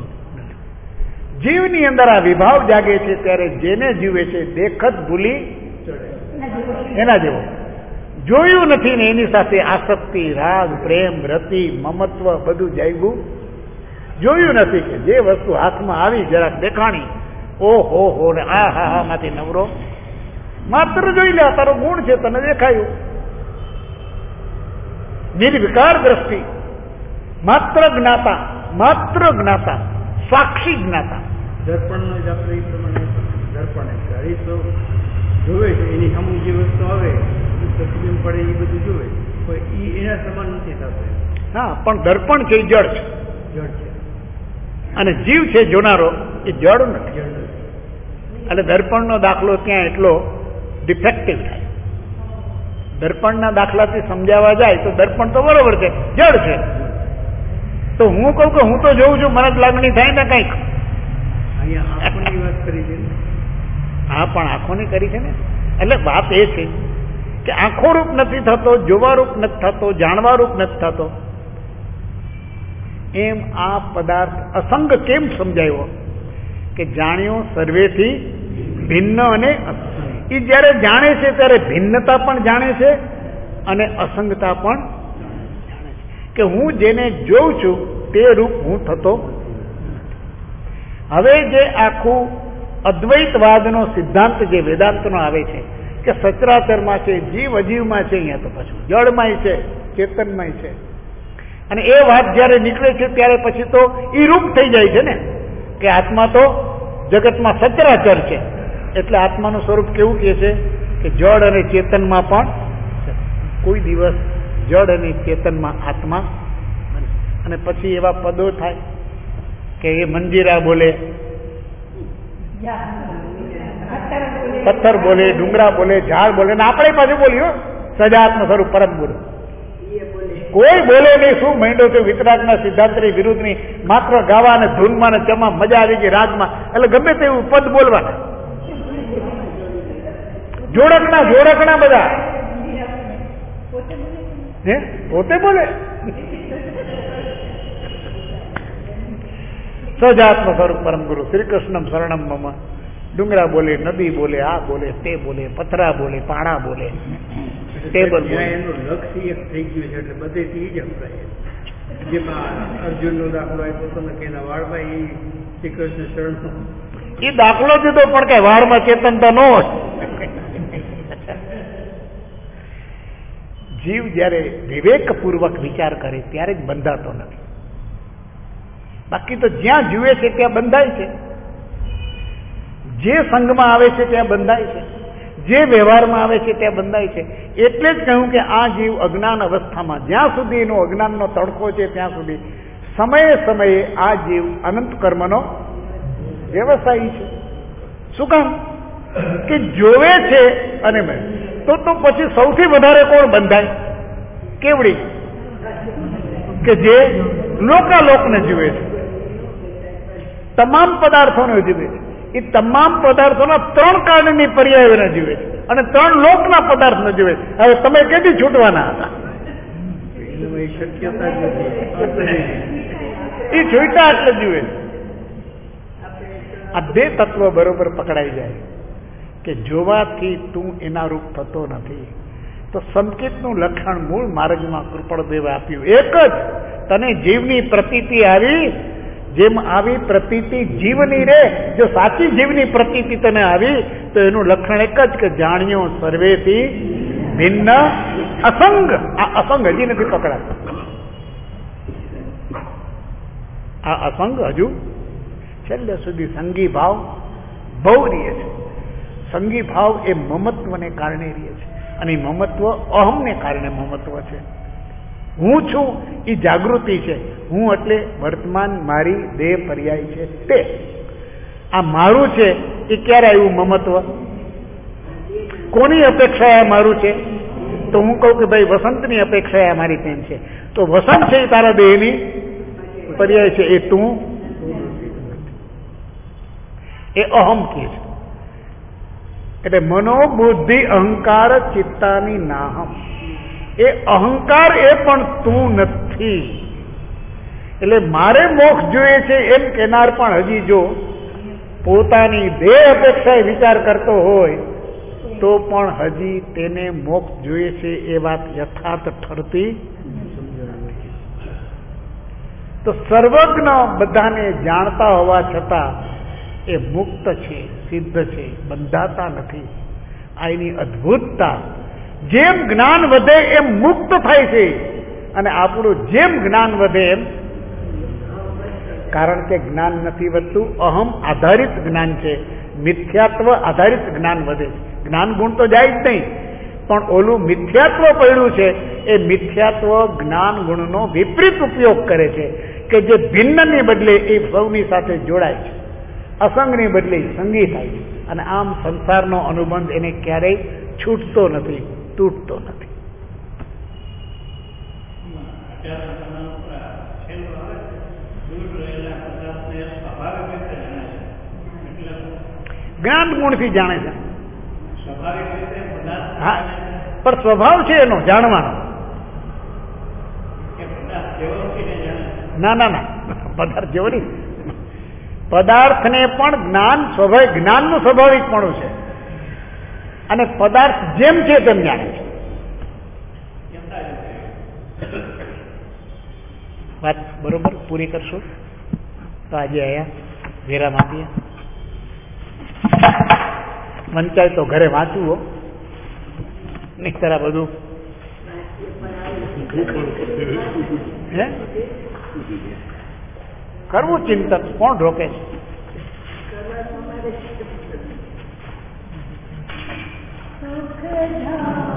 જીવની અંદર આ વિભાવ જાગે છે ત્યારે જેને જીવે છે દેખત ભૂલી એના જેવો. જોયું નથી ને એની સાથે આસક્તિ, રાગ, પ્રેમ, રતિ, મમત્વ બધું જાગ્યું. જોયું નથી કે જે વસ્તુ હાથમાં આવી જરાક દેખાણી, ઓ હો ને આ હા માંથી નવરો. માત્ર જોઈ લે, તારો ગુણ છે, તને દેખાયું. નિર્વિકાર દ્રષ્ટિ, માત્ર જ્ઞાતા, સાક્ષી જ્ઞાતા. દર્પણનો જ આપણે એ પ્રમાણે દર્પણ તો જોવે છે, એની અમુક જે વસ્તુ આવે પ્રતિબિંબ પડે એ બધું જોવે, પણ એ એના સમાન નથી થતું. હા, પણ દર્પણ છે એ જળ છે, અને જીવ છે જોનારો એ જળ નથી. એટલે દર્પણનો દાખલો ત્યાં એટલો ડિફેક્ટિવ થાય. દર્પણના દાખલાથી સમજાવવા જાય તો દર્પણ તો બરોબર છે, જળ છે. તો હું કહું કે હું તો જોઉં છું, મને જ લાગણી થાય ને કંઈક. આંખોની વાત કરી છે. હા, પણ આંખોની કરી છે ને. એટલે વાત એ છે કે આંખો રૂપ નથી થતો, જોવા રૂપ નથી થતો, જાણવા રૂપ નથી થતો. એમ આ પદાર્થ અસંગ કેમ સમજાયો? કે જાણ્યો સર્વેથી ભિન્ન અને એ જયારે જાણે છે ત્યારે ભિન્નતા પણ જાણે છે અને અસંગતા પણ જાણે છે. કે હું જેને જોઉં છું તે રૂપ હું થતો. હવે જે આખું અદ્વૈતવાદનો સિદ્ધાંત જે વેદાંતનો આવે છે કે સચરાચરમાં છે, જીવ અજીવમાં છે, અહીંયા તો પાછું જળમાંય છે, ચેતનમાંય છે, અને એ વાત જયારે નીકળે છે ત્યારે પછી તો એ રૂપ થઈ જાય છે ને કે આત્મા તો જગતમાં સચરાચર છે. એટલે આત્માનું સ્વરૂપ કેવું કહે છે કે જળ અને ચેતનમાં પણ કોઈ દિવસ જળ અને ચેતનમાં આત્મા. અને પછી એવા પદો થાય કે એ મંજીરા બોલે, પથ્થર બોલે, ડુંગરા બોલે, ઝાડ બોલે, ને આપણે પાછું બોલ્યો સજાત્મ સ્વરૂપ પરમ બોલે. કોઈ બોલે નહીં. શું મહિનો છે વિતરાગના સિદ્ધાંતની વિરુદ્ધની માત્ર ગાવા અને ધૂનમાં ને ચમાં મજા આવી ગઈ રાગમાં, એટલે ગમે તેવું પદ બોલવાના. જોડકણા બધા હે પોતે બોલે. સજાત્મ સ્વરૂપ પરમ ગુરુ શ્રી કૃષ્ણમ શરણમ મમ. ડુંગરા બોલે, નદી બોલે, આ બોલે, તે બોલે, પથરા બોલે, પાણા બોલે, ટેબલ બોલે. એનું લક્ષ્ય એક થઈ ગયું છે એટલે બધેથી જ અપાય. જેમાં અર્જુનનો દાખલો આપ્યો તમે કે એના વાળમાં એ શ્રી કૃષ્ણ શરણ એ દાખલો દીધો પણ કઈ વાળમાં ચેતનતા ન હોય. જીવ જયારે વિવેકપૂર્વક વિચાર કરે ત્યારે જ બંધાતો નથી. બાકી તો જ્યાં જુએ છે ત્યાં બંધાય છે, જે સંઘમાં આવે છે ત્યાં બંધાય છે, જે વ્યવહારમાં આવે છે ત્યાં બંધાય છે. એટલે જ કહ્યું કે આ જીવ અજ્ઞાન અવસ્થામાં જ્યાં સુધી એનો અજ્ઞાનનો તડકો છે ત્યાં સુધી સમયે સમયે આ જીવ અનંત કર્મનો વ્યવસાયી છે. શું કામ કે જોવે છે અને તો પછી સૌથી વધારે કોણ બંધાય? કેવડી કે જે લોકાલોકને જીવે છે, તમામ પદાર્થોને જીવે છે. એ તમામ પદાર્થોના 3 કાળની પર્યાયોને જીવે છે અને 3 લોકના પદાર્થને જીવે છે. હવે તમે કેથી છૂટવાના હતા? શક્યતા જ નથી. એ છૂટા એટલે જીવે છે. આ 2 તત્વ બરોબર પકડાઈ જાય કે જોવાથી તું એના રૂપ થતો નથી. તો સંકેતનું લક્ષણ મૂળ માર્ગમાં કૃપણદેવે આપ્યું એક જ. તને જીવની પ્રતીતિ આવી, જેમ આવી પ્રતીતિ જીવની રે. જો સાચી જીવની પ્રતીતિ તને આવી તો એનું લક્ષણ એક જ કે જાણ્યો સર્વેથી ભિન્ન અસંગ. આ અસંગ હજી નથી પકડાતો. આ અસંગ હજુ છેલ્લે સુધી સંગી ભાવ બહુ રહે છે. સંગી ભાવ એ મમત્વને કારણે રહે છે અને મમત્વ અહમને કારણે મમત્વ છે. હું છું એ જાગૃતિ છે. હું એટલે વર્તમાન મારી દેહ પર્યાય છે તે. આ મારું છે એ ક્યારે આવ્યું મમત્વ? કોની અપેક્ષાએ આ મારું છે? તો હું કહું કે ભાઈ વસંતની અપેક્ષાએ આ મારી પેન છે, તો વસંત છે એ તારા દેહની પર્યાય છે. એ તું એ અહમ કે છે. એટલે મનોબુદ્ધિ અહંકાર ચિત્તાની નાહમ. એ અહંકાર એ પણ તું નથી. એટલે મારે મોક્ષ જોઈએ છે એમ કેનાર પણ હજી જો પોતાની દેહ અપેક્ષાએ વિચાર કરતો હોય તો પણ હજી તેને મોક્ષ જોઈએ છે એ વાત યથાર્થ ઠરતી. તો સર્વજ્ઞ બધાને જાણતા હોવા છતાં એ મુક્ત છે, સિદ્ધ છે, બંધાતા નથી. આ એની અદ્ભુતતા. જેમ જ્ઞાન વધે એમ મુક્ત થાય છે અને આપણું જેમ જ્ઞાન વધે એમ, કારણ કે જ્ઞાન નથી વધતું, અહમ આધારિત જ્ઞાન છે, મિથ્યાત્વ આધારિત જ્ઞાન વધે છે. જ્ઞાન ગુણ તો જાય જ નહીં, પણ ઓલું મિથ્યાત્વ પડ્યું છે એ મિથ્યાત્વ જ્ઞાન ગુણનો વિપરીત ઉપયોગ કરે છે કે જે ભિન્નની બદલે એ સૌની સાથે જોડાય છે, અસંગની બદલે સંગી થાય છે. અને આમ સંસારનો અનુબંધ એને ક્યારેય છૂટતો નથી, તૂટતો નથી. જ્ઞાન ગુણથી જાણે છે. હા, પણ સ્વભાવ છે એનો જાણવાનો. ના ના ના, પદાર્થ જેવો નહીં. પદાર્થને પણ જ્ઞાન સ્વાભાવિક, જ્ઞાનનું સ્વાભાવિકપણું છે અને પદાર્થ જેમ છે તેમ જાણે છે. વાત બરોબર પૂરી કરશું તો આજે અહીંયા વિરામ આપીએ. વંચાય તો ઘરે વાંચવું નિસ્તરા બધું હે કરવું ચિંતન કોણ રોકે છે?